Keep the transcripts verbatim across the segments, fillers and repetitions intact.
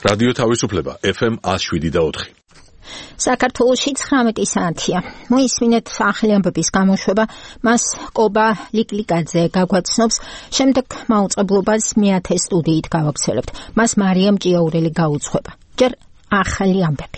რადიო თავისუფლება ეფ ემ one oh seven point four. საქართველოში ცხრამეტი საათია. მოისმინეთ ახალი ამბების გამოშვება, მას კობა ლიკლიკაძე გაგვაცნობს, შემდეგ მაუწყებლობას მეათე სტუდიით გავაგრძელებთ. მას მარიამ ჭიაურელი გაუძღვება. ჯერ ახალი ამბები.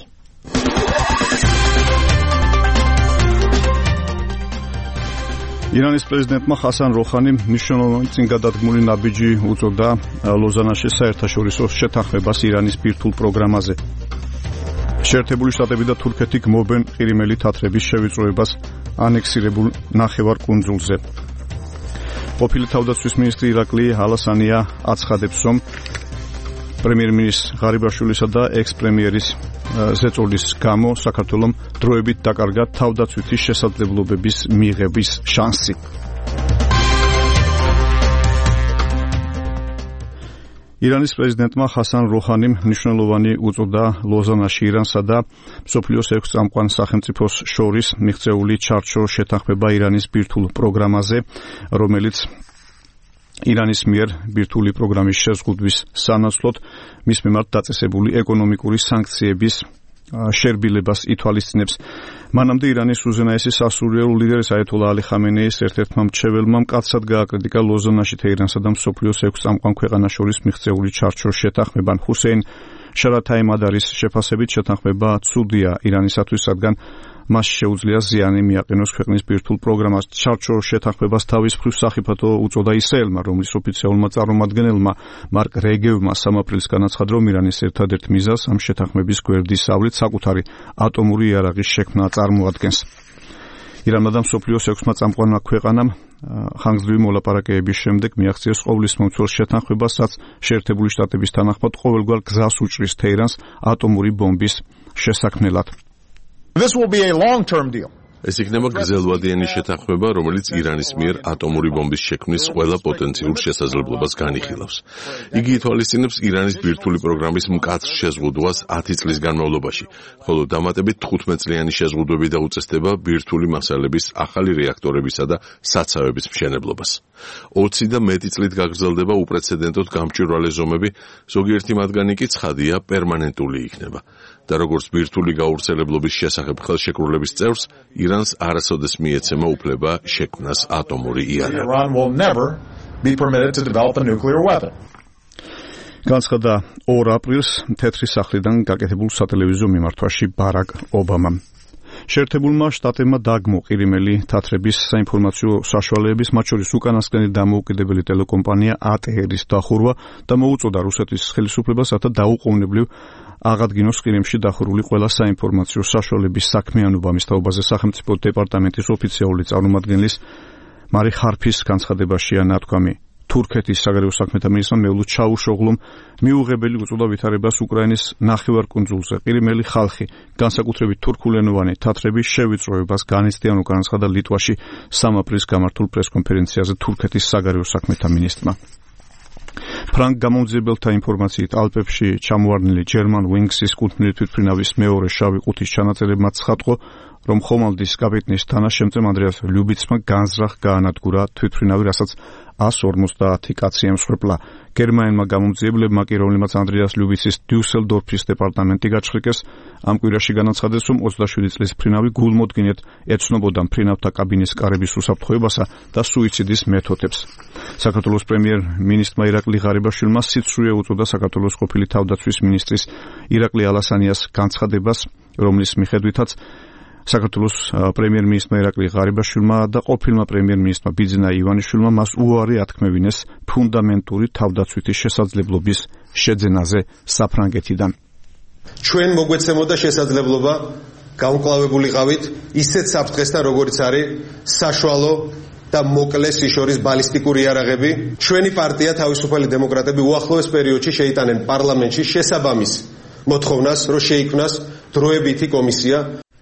ირანის პრეზიდენტმა ხასან როხანიმ მნიშვნელოვანი წინგადადგმული ნაბიჯი უწოდა ლოზანაში საერთაშორისო შეთანხმებას ირანის ბირთვულ პროგრამაზე. შეერთებული შტატები და თურქეთი გმობენ ყირიმელი თათრების შევიწროებას ანექსირებულ ნახევარკუნძულზე. ყოფილი თავდაცვის მინისტრი ირაკლი ალასანია აცხადებს, რომ პრემიერ-მინისტრის ღარიბაშვილისა და ექს-პრემიერის ზეწოლის გამო საქართველომ დროებით დაკარგა თავდაცვითი შესაძლებლობების მიღების შანსი. ირანის პრეზიდენტმა ხასან როხანიმ მნიშვნელოვანი უწოდა ლოზანაში ირანსა და მსოფლიოს ექვს წამყვან სახელმწიფოს შორის მიღწეული ჩარჩო შეთანხმება ირანის ბირთვულ პროგრამაზე, რომელიც ირანის მიერ ბირთვული პროგრამის შეზღუდვის სანაცვლოდ მის მიმართ დაწესებული ეკონომიკური სანქციების შერბილებას ითვალისწინებს. მანამდე ირანის უზენაესი სასულიერო ლიდერის აიათოლა ალი ხამენეის ერთ-ერთმა მრჩეველმა მკაცრად გააკრიტიკა ლოზანაში თეირანსა და მსოფლიოს ექვს წამყვან ქვეყანას შორის მიღწეული ჩარჩოს შეთანხმება. ჰუსეინ შარათაი მადარის შეფასებით შეთანხმება ცუდია ირანისათვის, რადგან მას შეუძლია ზიანი მიაყენოს ქვეყნის ბირთვულ პროგრამას. ჩარჩო შეთანხმებას თავის მხრივ სახიფათო უწოდა ისრაელმა, რომლის ოფიციალურმა წარმომადგენელმა მარკ რეგევმა სამ აპრილს განაცხადა, რომ ირანის ერთადერთ მიზანს ამ შეთანხმების გვერდისავლით საკუთარი ატომური იარაღის შექმნა წარმოადგენს. ირანმა და მსოფლიოს ექვსმა წამყვანმა ქვეყანამ ხანგრძლივი მოლაპარაკებების შემდეგ მიაღწიეს ყოვლისმომცველ შეთანხმებას, რაც შეერთებული შტატების თანახმად ყოველგვარ გზას უჭრის თეირანს ატომური ბომბის შესაქმნელად. This will be a long-term deal. ეს იქნება გრძელვადიანი შეთანხმება, რომელიც ირანის მიერ ატომური ბომბის შექმნის ყველა პოტენციურ შესაძლებლობას განიხილავს. იგი ითვალისწინებს ირანის ბირთვული პროგრამის მკაცრ შეზღუდვას ათი წლის განმავლობაში, ხოლო დამატებით თხუთმეტ წლიანი შეზღუდვები და უწესდება ბირთვული მასალების ახალი რეაქტორებისა და საცავების მშენებლობას. ოცი და მეტი წლით გაგრძელდება უპრეცედენტოდ გამჭვირვალე ზომები, ზოგიერთი მათგანი კი ცხადია პერმანენტული იქნება. და როგორც ბირთვული გავრცელებლობის შესახებ ხელშეკრულების წევრს, ირანს არასოდეს მიეცემა უფლება შექმნას ატომური იარაღი. განცხადა ორ აპრილს თეთრი სახლიდან გაკეთებულ სატელევიზიო მიმართვაში ბარაკ ობამამ. შეერთებულმა შტატებმა დაგმო ყირიმელი თათრების საინფორმაციო საშუალებების, მათ შორის უკანასკნელი დამოუკიდებელი ტელეკომპანია эй тэ эр-ის დახურვა და მოუწოდა რუსეთის ხელისუფლებას, რათა დაუყოვნებლივ აღადგინოს ყირიმში დახურული ყველა საინფორმაციო საშუალების საქმიანობა. მის თაობაზე სახელმწიფო დეპარტამენტის ოფიციალური წარმომადგენლის მარი ხარფის განცხადებაშია ნათქვამი. თურქეთის საგარეო საქმეთა მინისტრმა მევლუდ ჩაუშოღლომ მიუღებელი უწოდა ვითარებას უკრაინის ნახევარკუნძულზე. ყირიმელი ხალხი, განსაკუთრებით თურქულენოვანი თათრები შევიწროებას განიცდიან, განაცხადა ლიტვაში სამ აპრილს გამართულ პრესკონფერენციაზე თურქეთის საგარეო საქმეთა მინისტრმა. ფრანგ გამომძიებელთა ინფორმაციით ალპებში ჩამოვარდნილი German Wings-ის კუთვნილი თვითმფრინავის მეორე შავი ყუთის ჩანაწერებმა ცხადყო, რომ ხომალდის კაპიტნის თანაშემწემ ანდრეას ლიუბიცმა განზრახ გაანადგურა თვითმფრინავი, რასაც ას ორმოცდაათი კაცი ემსხვერპლა. გერმანელმა გამომძიებლებმა კი, რომლებმაც ანდრეას ლიუბიცის დიუსელდორფის დეპარტამენტი გაჩხრიკეს, ამ კვირაში განაცხადეს, რომ ოცდაშვიდი წლის მფრინავი გულმოდგინედ ეცნობოდა მფრინავთა კაბინის კარების უსაფრთხოებასა და სუიციდის მეთოდებს. საქართველოს პრემიერ-მინისტრმა ირაკლი ღარიბაშვილმა სიცრუე უწოდა საქართველოს ყოფილი თავდაცვის მინისტრის ირაკლი ალასანიას განცხადებას, რომლის მიხედვითაც საქართველოს პრემიერ-მინისტრმა ირაკლი ღარიბაშვილმა და ყოფილმა პრემიერ-მინისტრმა ბიძინა ივანიშვილმა მას უარი ათქმევინეს ფუნდამენტური თავდაცვითი შესაძლებლობის შეძენაზე საფრანგეთიდან. ჩვენ მოგვეცემოდა შესაძლებლობა გამკლავებულიყავით ისეთ საფრთხესთან, როგორც არის საშუალო და მოკლე სიშორის ბალისტიკური იარაღები. ჩვენი პარტია თავისუფალი დემოკრატები უახლოეს პერიოდში შეიტანენ პარლამენტში შესაბამის მოთხოვნას, რომ შეიქმნას დროებითი კომისია.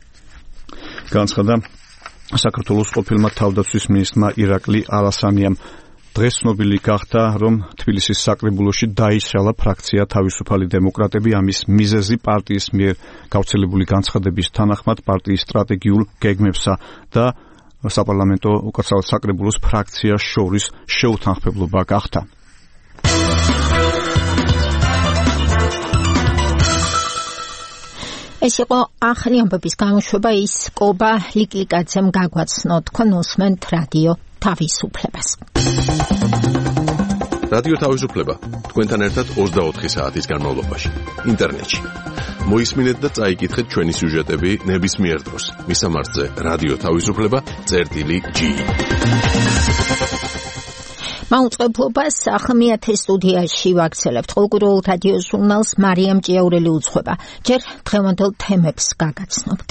განცხადა საქართველოს ყოფილმა თავდაცვის მინისტრმა ირაკლი ალასანიამ. დღეს ცნობილი გახდა, რომ თბილისის საკრებულოში დაიშალა ფრაქცია თავისუფალი დემოკრატები. ამის მიზეზი პარტიის მიერ გავრცელებული განცხადების თანახმად პარტიის სტრატეგიულ გეგმებსა და საპარლამენტო უკაცრავად საკრებულოს ფრაქციას შორის შეუთანხმებლობა გახდა. ეს იყო ახალი ამბების გამოშვება, ის კობა ლიკლიკაძემ გაგვაცნო, თქვენ უსმენთ რადიო თავისუფლებას. რადიო თავისუფლება თქვენთან ერთად ოცდაოთხი საათის განმავლობაში ინტერნეტში. მოისმინეთ და წაიკითხეთ ჩვენი სიუჟეტები ნებისმიერ დროს. მისამართზე რადიო თავისუფლება წერტილი ჯი. მაუწყებლობას ახალმეათე სტუდიაში ვაქცელებთ. ყოველკვირეულ რადიო ჟურნალს მარიამ ჭიაურელი უძღვება. ჯერ დღევანდელ თემებს გაგაცნობთ.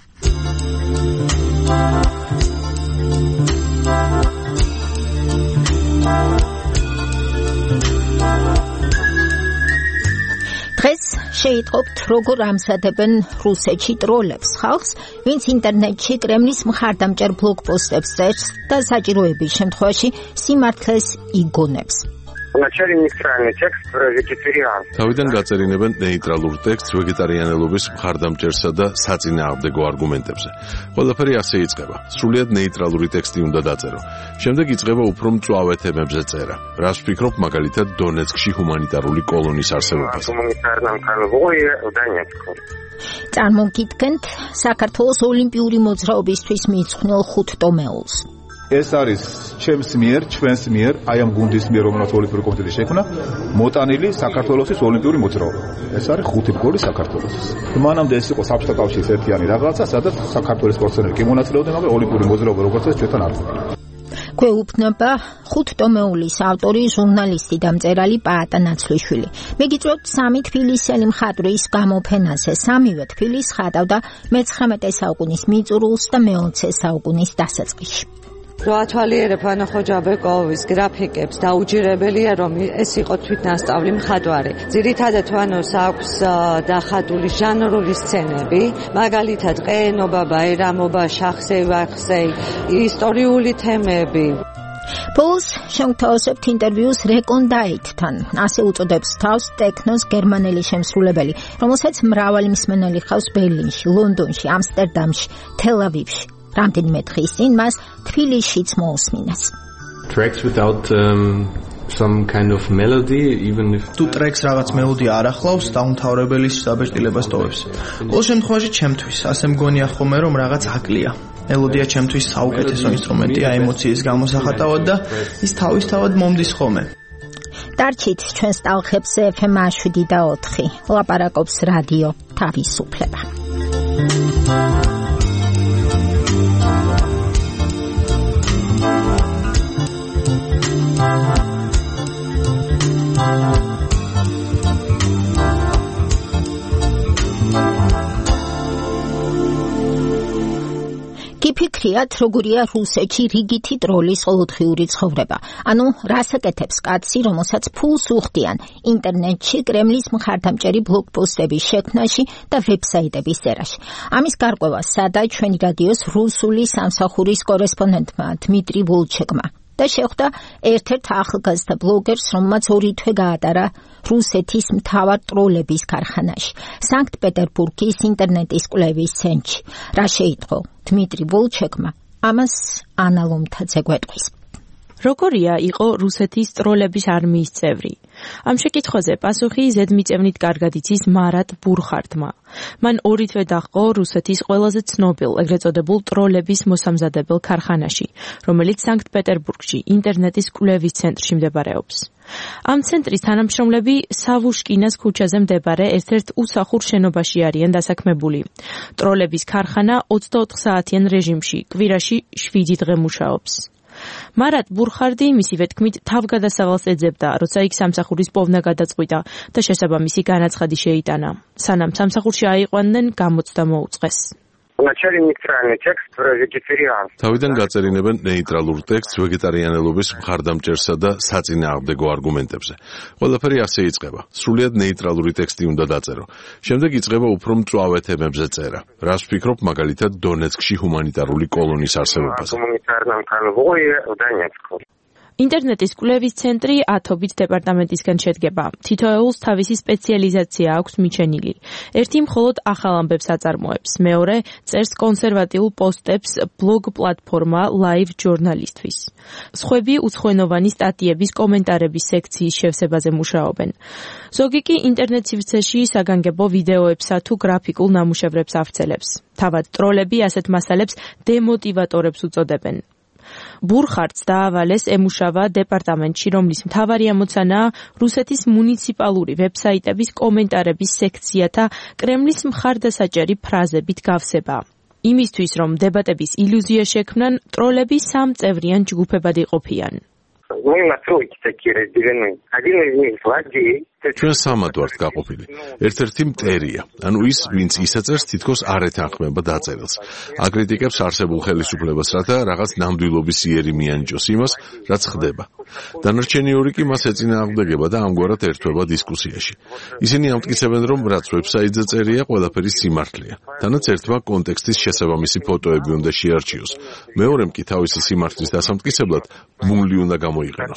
დღეს შეიტყობთ, როგორ ამზადებენ რუსეთში ტროლებს ხალხს, ვინც ინტერნეტში კრემლის მხარდამჭერ ბლოგპოსტებს წერს და საჭიროების შემთხვევაში სიმართლეს იგონებს. Вначале нейтральный текст про вегетариан. თავიდან გაწერინებენ ნეიტრალურ ტექსტს ვეგეტარიანელობის მხარდამჭერსა და საწინააღმდეგო არგუმენტებზე. ყველაფერი ასე იწყება. სრულიად ნეიტრალური ტექსტი უნდა დაწერო. შემდეგ იწყება უფრო მწვავე თემებზე წერა. რას ვფიქრობ მაგალითად დონეცკში ჰუმანიტარული კოლონის არსებობაზე. Гуманитарном конвое в Донецке. წარმოგიდგენთ საქართველოს ოლიმპიური მოძრაობისთვის მიიწვნილ ხუთტომეულს. ეს არის ჩემს მიერ, ჩვენს მიერ, აი ამ გუნდის მიერ, რომელსაც ოლიმპიური კომიტეტი შექმნა, მოტანილი საქართველოს ოლიმპიური მოძრაობა. ეს არის ხუთი გოლი საქართველოს. მანამდე ეს იყო საბჭოთა კავშირის ერთიანი რაღაცა, სადაც საქართველოს სპორტსმენები კი მონაწილეობდნენ, მაგრამ ოლიმპიური მოძრაობა როგორც ეს ჩვენთან არ ყოფილა. გვეუბნება ხუთტომეულის ავტორი ჟურნალისტი და მწერალი პაატა ნაცვლიშვილი. მეგიწევთ სამი თბილისელი მხატვრის გამოფენაზე. სამივე თბილის ხატავდა მეცხრამეტე საუკუნის მიწურულს და მეოცე საუკუნის დასაწყისში. რო ათვალიერებ ანო ხოჯაბეკოვის გრაფიკებს დაუჯერებელია რომ ეს იყო თვითნასწავლი მხატვარი. ძირითადად ანოს აქვს დახატული ჟანრული სცენები, მაგალითად ყეენობა, ბაირამობა, შახსევახსე, ისტორიული თემები. ბოლოს შევთავაზებთ ინტერვიუს რეკონდაიტთან, ასე უწოდებს თავს ტექნოს გერმანელი შემსრულებელი, რომელსაც მრავალი მსმენელი ჰყავს ბერლინში, ლონდონში, ამსტერდამში, თელ-ავივში. რამდენიმე დღის წინ მას თბილისშიც მოусმინეს. Tracks without um, some kind of melody, even if თუ ტრეკს რაღაც მელოდია არ ახლავს, დაუმთავრებელის საბეჭდილებას ტოვებს. ყოველ შემთხვევაში ჩემთვის ასე მგონია ხოლმე რომ რაღაც აკლია. მელოდია ჩემთვის საუკეთესო ინსტრუმენტია ემოციის გამოსახატავად და ის თავისთავად მომდის ხოლმე. დარჩით ჩვენს ტალღებზე ეფ ემ შვიდი და ოთხი. ლაპარაკობს რადიო თავისუფლება. გიფიქრიათ, როგორია რუსეთში რიგითი ტროლის ყოველდღიური ცხოვრება. ანუ, რას აკეთებს კაცი, რომელსაც ფულს უხდიან ინტერნეტში კრემლის მხარდამჭერი ბლოგპოსტების შექმნაში და ვებსაიტების წერაში. ამის გარკვევა სადა ჩვენი რადიოს რუსული სამსახურის კორესპონდენტმა დმიტრი ვოლჩეკმა. და შეხვდა ერთ-ერთ ახალგაზრდა ბლოგერს, რომელმაც ორი თვე გაატარა რუსეთის მთავარ ტროლების ქარხანაში, სანქტ-პეტერბურგის ინტერნეტის კვლევის ცენტრში. რა შეიტყო დმიტრი ვოლჩეკმა, ამას ანა ლომთაძე გვეტყვის. როგორია იყო რუსეთის ტროლების არმიის წევრი? ამ შეკითხვაზე პასუხი ზედმიწევნით კარგად იცის მარატ ბურხარტმა. მან ორი თვე დაჰყო რუსეთის ყველაზე ცნობილ, ეგრეთ წოდებულ ტროლების მოსამზადებელ ქარხანაში, რომელიც სანქტ-პეტერბურგში ინტერნეტის კვლევის ცენტრში მდებარეობს. ამ ცენტრის თანამშრომლები სავუშკინას ქუჩაზე მდებარე ერთ-ერთ უსახურ შენობაში არიან დასაქმებული. ტროლების ქარხანა ოცდაოთხ საათიან რეჟიმში, კვირაში შვიდი დღე მუშაობს. მარატ ბურხარდი მისივე თქმით თავგადასავალს ეძებდა, როცა იქ სამსახურის პოვნა გადაწყვიტა და შესაბამისი განაცხადი შეიტანა. სანამ სამსახურში აიყვანდნენ, გამოცდა მოუწყეს. Вначале нейтральный текст про вегетариан. თავიდან გაწერინებენ ნეიტრალურ ტექსტს ვეგეტარიანელობის მხარდამჭერსა და საწინააღმდეგო არგუმენტებზე. ყველაფერი ასე იწყება. სრულიად ნეიტრალური ტექსტი უნდა დაწერო. შემდეგ იწყება უფრო მწვავე თემებზე წერა. რას ვფიქრობ მაგალითად დონეცკში ჰუმანიტარული კოლონის არსებობაზე. Гуманитарном конвое в Донецке. ინტერნეტის კვლევის ცენტრი ათობით დეპარტამენტისგან შედგება. თითოეულს თავისი სპეციალიზაცია აქვს მიჩენილი. ერთი მხოლოდ ახალ ამბებს აწარმოებს, მეორე წერს კონსერვატიულ პოსტებს ბლოგ პლატფორმა Live Journalistvis. სხვები უცხოენოვანი სტატიების კომენტარების სექციის შევსებაზე მუშაობენ. ზოგი კი ინტერნეტ სივრცეში საგანგებო ვიდეოებსა თუ გრაფიკულ ნამუშევრებს ავრცელებს. თავად ტროლები ასეთ მასალებს დემოტივატორებს უწოდებენ. ბურხარტს დაავალეს ემუშავა დეპარტამენტში, რომლის მთავარი ამოცანაა რუსეთის მუნიციპალური ვებსაიტების კომენტარების სექციათა კრემლის მხარდასაჭერი ფრაზებით გავსება. იმისთვის, რომ დებატების ილუზია შექმნან, ტროლები სამწევრიან ჯგუფებად იყოფიან. Мы на тройке такие разделены. Один из них злодей. ჩვენ სამად ვართ გაყოფილი. ერთ-ერთი მტერია, ანუ ის, ვინც ისაწერს თითქოს არ ეთანხმება დაწერილს. აკრიტიკებს არსებულ ხელისუფლებას, რათა რაღაც ნამდვილობის იერი მიანიჭოს იმას, რაც ხდება. დანარჩენი ორი კი მას ეწინააღმდეგება და ამგვარად ერთვება დისკუსიაში. ისინი ამტკიცებენ, რომ რაც ვებსაიტზე წერია, ყველაფერი სიმართლეა. თანაც ერთმა კონტექსტის შესაბამისი ფოტოები უნდა შეარჩიოს. მეორემ კი თავისი სიმართლის დასამტკიცებლად მული უნდა გამოიყენოს.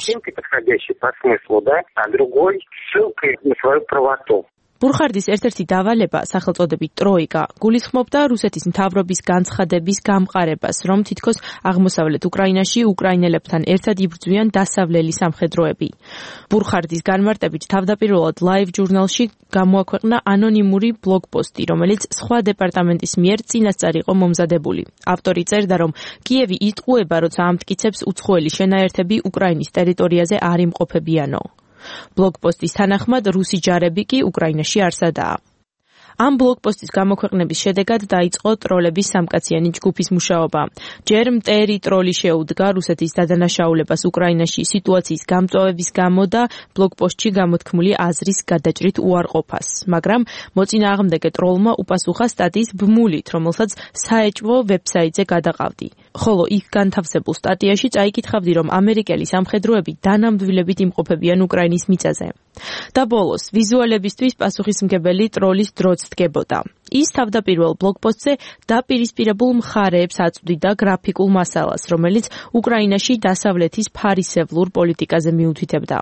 ბურხარდის ერთ-ერთი დავალება, სახელწოდებით ტროიკა, გულისხმობდა რუსეთის მთავრობის განცხადების გამყარებას, რომ თითქოს აღმოსავლეთ უკრაინაში უკრაინელებთან ერთად იბრძვიან დასავლელი სამხედროები. ბურხარდის განმარტებით თავდაპირველად Live Journal-ში გამოაქვეყნა ანონიმური ბლოგპოსტი, რომელიც სხვა დეპარტამენტის მიერ წინასწარ იყო მომზადებული. ავტორი წერდა, რომ კიევი იტყუება, როცა ამტკიცებს უცხოელი შენაერთები უკრაინის ტერიტორიაზე არ იმყოფებიანო. ბლოგპოსტის თანახმად რუსი ჯარები კი უკრაინაში არ სადაა. ამ ბლოგპოსტის გამოქვეყნების შედეგად დაიწყო ტროლების სამკაციანი ჯგუფის მუშაობა. ჯერ მტერი ტროლი შეუდგა რუსეთის დადანაშაულებას უკრაინაში სიტუაციის გამწვავების გამო და ბლოგპოსტში გამოთქმული აზრის გადაჭრით უარყოფას, მაგრამ მოწინააღმდეგე ტროლმა უპასუხა სტატიის ბმულით, რომელსაც საეჭვო ვებსაიტზე გადაყავდი. ხოლო იქ განთავსებულ სტატიაში წაიკითხავდი, რომ ამერიკელი სამხედროები დანამდვილებით იმყოფებიან უკრაინის მიწაზე. და ბოლოს, ვიზუალებისთვის პასუხისმგებელი ტროლის დროც დგებოდა. ის თავდაპირველ ბლოგპოსტზე დაპირისპირებულ მხარეებს აწვდიდა გრაფიკულ მასალას, რომელიც უკრაინაში დასავლეთის ფარისევლურ პოლიტიკაზე მიუთითებდა.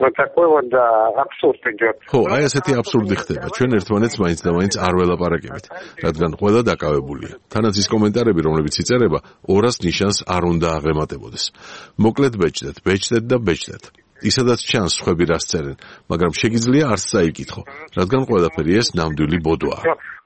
ხო, აი ესეთი აბსურდი ხდება. ჩვენ ერთმანეთს მაინც და მაინც არ ველაპარაკებით, რადგან ყველა დაკავებულია. თანაც ის კომენტარები, რომლებიც იწერება, ორას ნიშანს არ უნდა აღემატებოდეს. მოკლედ ბეჭდეთ, ბეჭდეთ და ბეჭდეთ. ისედაც ჩანს სხვები რას წერენ, მაგრამ შეგიძლია არც წაიკითხო, რადგან ყველაფერი ეს ნამდვილი ბოდოა.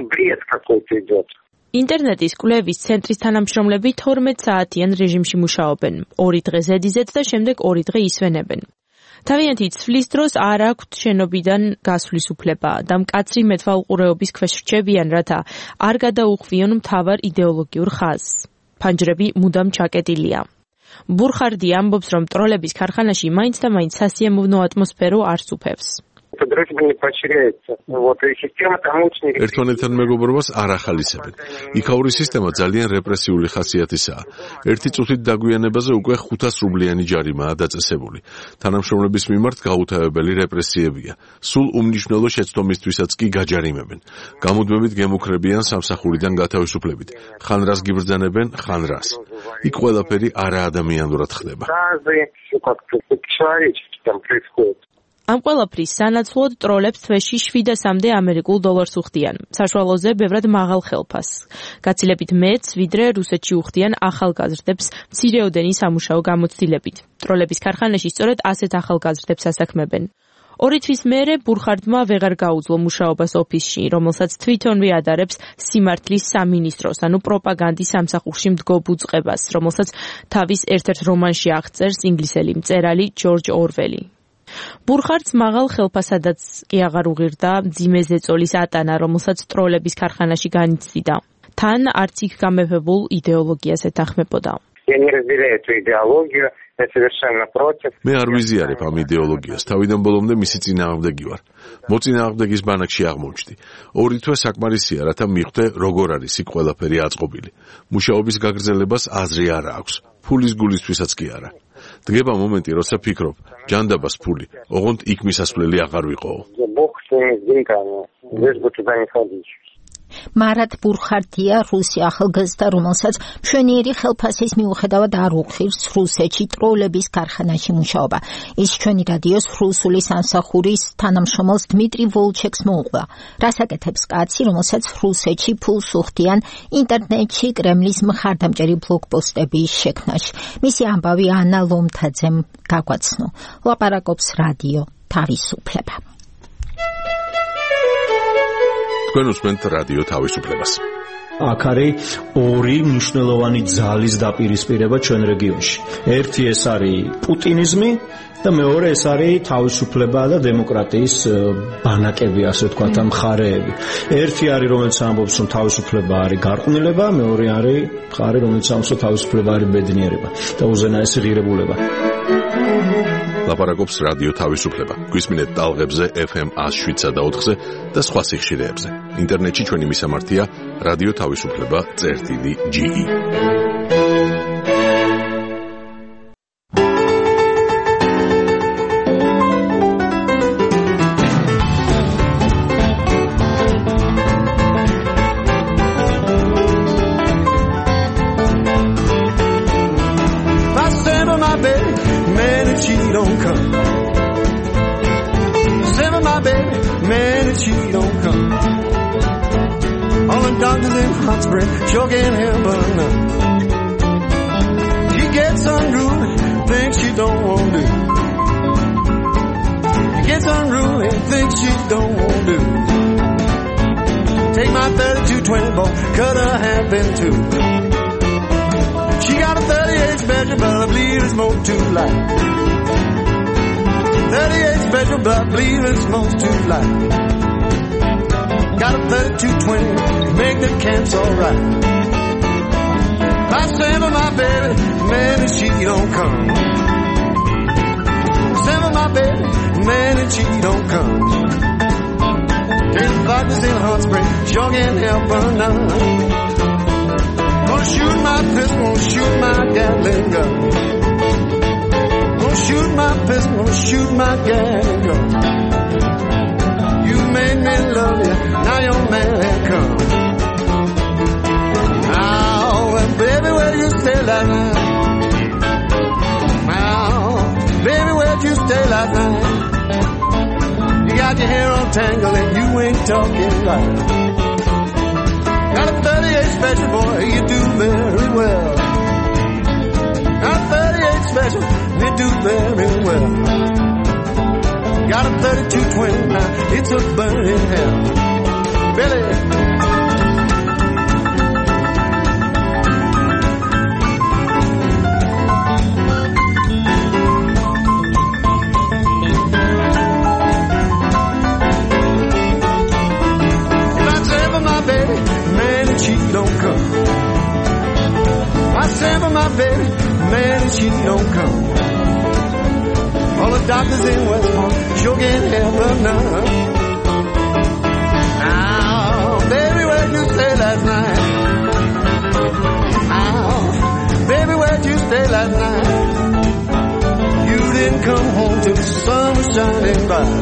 ინტერნეტის კვლევის ცენტრის თანამშრომლები თორმეტ საათიან რეჟიმში მუშაობენ. ორი დღე ზედიზეთ და შემდეგ ორი დღე ისვენებენ. თავიანთი ცვლის დროს არ აქვთ შენობიდან გასვლის უფლება და მკაცრი მეთვალყურეობის ქვეშ რჩებიან, რათა არ გადაუხვიონ მთავარ იდეოლოგიურ ხაზს. ფანჯრები მუდამ ჩაკეტილია. ბურხარდი ამბობს, რომ ტროლების ქარხანაში მაინც და მაინც სასიამოვნო ატმოსფერო არ სუფევს. ერთმანეთთან მეგობრობას არ ახალისებენ. იქაური სისტემა ძალიან რეპრესიული ხასიათისაა. ერთი წუთით დაგვიანებაზე უკვე ხუთას რუბლიანი ჯარიმაა დაწესებული. თანამშრომლების მიმართ გაუთავებელი რეპრესიებია. სულ უმნიშვნელო შეცდომისთვისაც კი გაჯარიმებენ. გამუდმებით გემუქრებიან სამსახურიდან გათავისუფლებით. ხან რას გიბრძანებენ, ხან რას. იქ ყველაფერი არაადამიანურად ხდება. ამ ყველაფრის სანაცვლოდ ტროლებს თვეში შვიდასამდე ამერიკულ დოლარს უხდიან. საშუალოზე ბევრად მაღალ ხელფასს. გაცილებით მეც, ვიდრე რუსეთში უხდიან ახალგაზრდებს მცირეოდენი სამუშაო გამოცდილებით. ტროლების ქარხანაში სწორედ ასეთ ახალგაზრდებს ასაქმებენ. ორი თვის მერე ბურხარდმა ვეღარ გაუძლო მუშაობას ოფისში, რომელსაც თვითონვე ადარებს სიმართლის სამინისტროს, ანუ პროპაგანდის სამსახურში მდგომ უწყებას, რომელსაც თავის ერთ-ერთ რომანში აღწერს ინგლისელი მწერალი ჯორჯ ორველი. ბურხარტს მაღალ ხელფასადაც კი აღარ უღირდა მძიმე ზეწოლის ატანა, რომელსაც ტროლების ქარხანაში განიცდიდა. თან არც იქ გამეფებულ იდეოლოგიას ეთანხმებოდა. მე არ ვიზიარებ ამ იდეოლოგიას, თავიდან ბოლომდე მისი წინააღმდეგი ვარ. მოწინააღმდეგის ბანაკში აღმოჩნდი. ორი თვე საკმარისია, რათა მიხვდე, როგორ არის იქ ყველაფერი აწყობილი. მუშაობის გაგრძელებას აზრი არ აქვს. ფულის გულისთვისაც კი არა. დგება მომენტი, როცა ფიქრობ, ჯანდაბას ფული, ოღონდ იქ მისასვლელი აღარ ვიყო. მარატ ბურხარტია რუსი ახალგაზრდა, რომელსაც მშვენიერი ხელფასის მიუხედავად არ უხირს რუსეთში ტროლების ქარხანაში მუშაობა. ის ჩვენი რადიოს რუსული სამსახურის თანამშრომელს დმიტრი ვოლჩეკს მოუყვება. რას აკეთებს კაცი, რომელსაც რუსეთში ფულს უხდიან ინტერნეტში კრემლის მხარდამჭერი ბლოგპოსტების შექმნაში. მისი ამბავი ანა ლომთაძემ გაგვაცნო. ლაპარაკობს რადიო თავისუფლება. თქვენ უსმენთ რადიო თავისუფლებას. აქ არის ორი მნიშვნელოვანი ძალის დაპირისპირება ჩვენ რეგიონში. ერთი ეს არის პუტინიზმი და მეორე ეს არის თავისუფლება და დემოკრატიის ბანაკები, ასე ვთქვათ, ამ მხარეები. ერთი არის, რომელიც ამბობს, რომ თავისუფლება არის გარყვნილება, მეორე არის მხარე, რომელიც ამბობს, რომ თავისუფლება არის ბედნიერება და უზენაესი ღირებულება. ლაპარაკობს რადიო თავისუფლება. გვისმინეთ ტალღებზე ეფ ემ one oh seven და ოთხზე და სხვა სიხშირეებზე. ინტერნეტში ჩვენი მისამართია რადიო თავისუფლება წერტილი ჯი ი. Sure can't help her now. She gets unruly, thinks she don't want to. She gets unruly, thinks she don't want to. Take my thirty-two twenty ball, cut her half in two. She got a thirty-eight special, but I believe it's more too light. thirty-eight special, but I believe it's most too light. Got a thirty-two twenty, make the camps alright. I send for my baby, man, and she don't come. Send for my baby, man, and she don't come. Take the vodkas in Hot Spring, sure can't help her now. Gonna shoot my pistol, gonna shoot my Gatling gun. Gonna shoot my pistol, gonna shoot my Gatling gun. You made me love you, now your man come. Baby, where you stay last night? Now, baby, where'd you stay last night? You got your hair all tangled and you ain't talking right. Got a thirty-eight special, boy, you do very well. Got a thirty-eight special, you do very well. Got a thirty-two twenty now, it's a burning hell. Billy. My baby, man, she don't come. All the doctors in West Point sure can't help her now. Now, baby, where'd you stay last night? Now, baby, where'd you stay last night? You didn't come home till the sun was shining bright.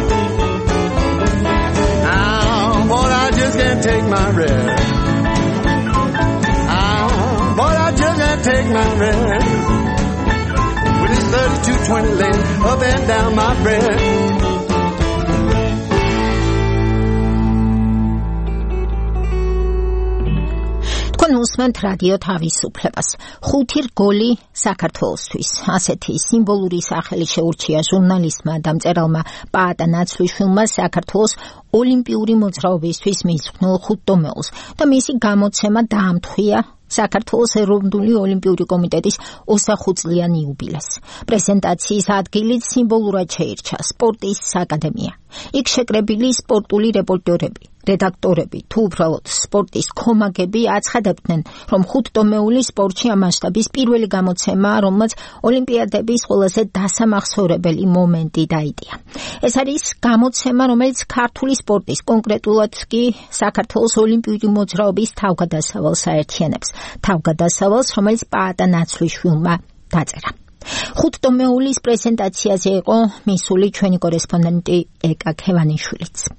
Now, boy, I just can't take my rest. Take my rest with his thirty-two twenty laying up and down my breast. თქვენ უსმენთ რადიო თავისუფლებას. ხუთი რგოლი საქართველოსთვის. ასეთი სიმბოლური სახელი შეურჩია ჟურნალისტმა და მწერალმა პაატა ნაცვლიშვილმა საქართველოს ოლიმპიური მოძრაობისთვის მიძღვნილ ხუთტომეულს და მისი გამოცემა დაამთხვია საქართველოს ეროვნული ოლიმპიური კომიტეტის ოცდახუთ წლიან იუბილეს. პრეზენტაციის ადგილით სიმბოლურად შეირჩა სპორტის აკადემია. იქ შეკრებილი სპორტული რეპორტერები, რედაქტორები, თუ უბრალოდ სპორტის კომაგები აცხადებდნენ, რომ ხუთტომეული სპორტში ამასშტაბის პირველი გამოცემაა, რომელმაც ოლიმპიადების ყველაზე დასამახსოვრებელი მომენტი დაიტია. ეს არის გამოცემა, რომელიც ქართული სპორტის, კონკრეტულად კი საქართველოს ოლიმპიური მოძრაობის თავგადასავალს აერთიანებს. თავგადასავალს, რომელიც პაატა ნაცვლიშვილმა დაწერა. ხუთტომეულის პრეზენტაციაზე იყო მისული ჩვენი კორესპონდენტი ეკა ქევანიშვილიც.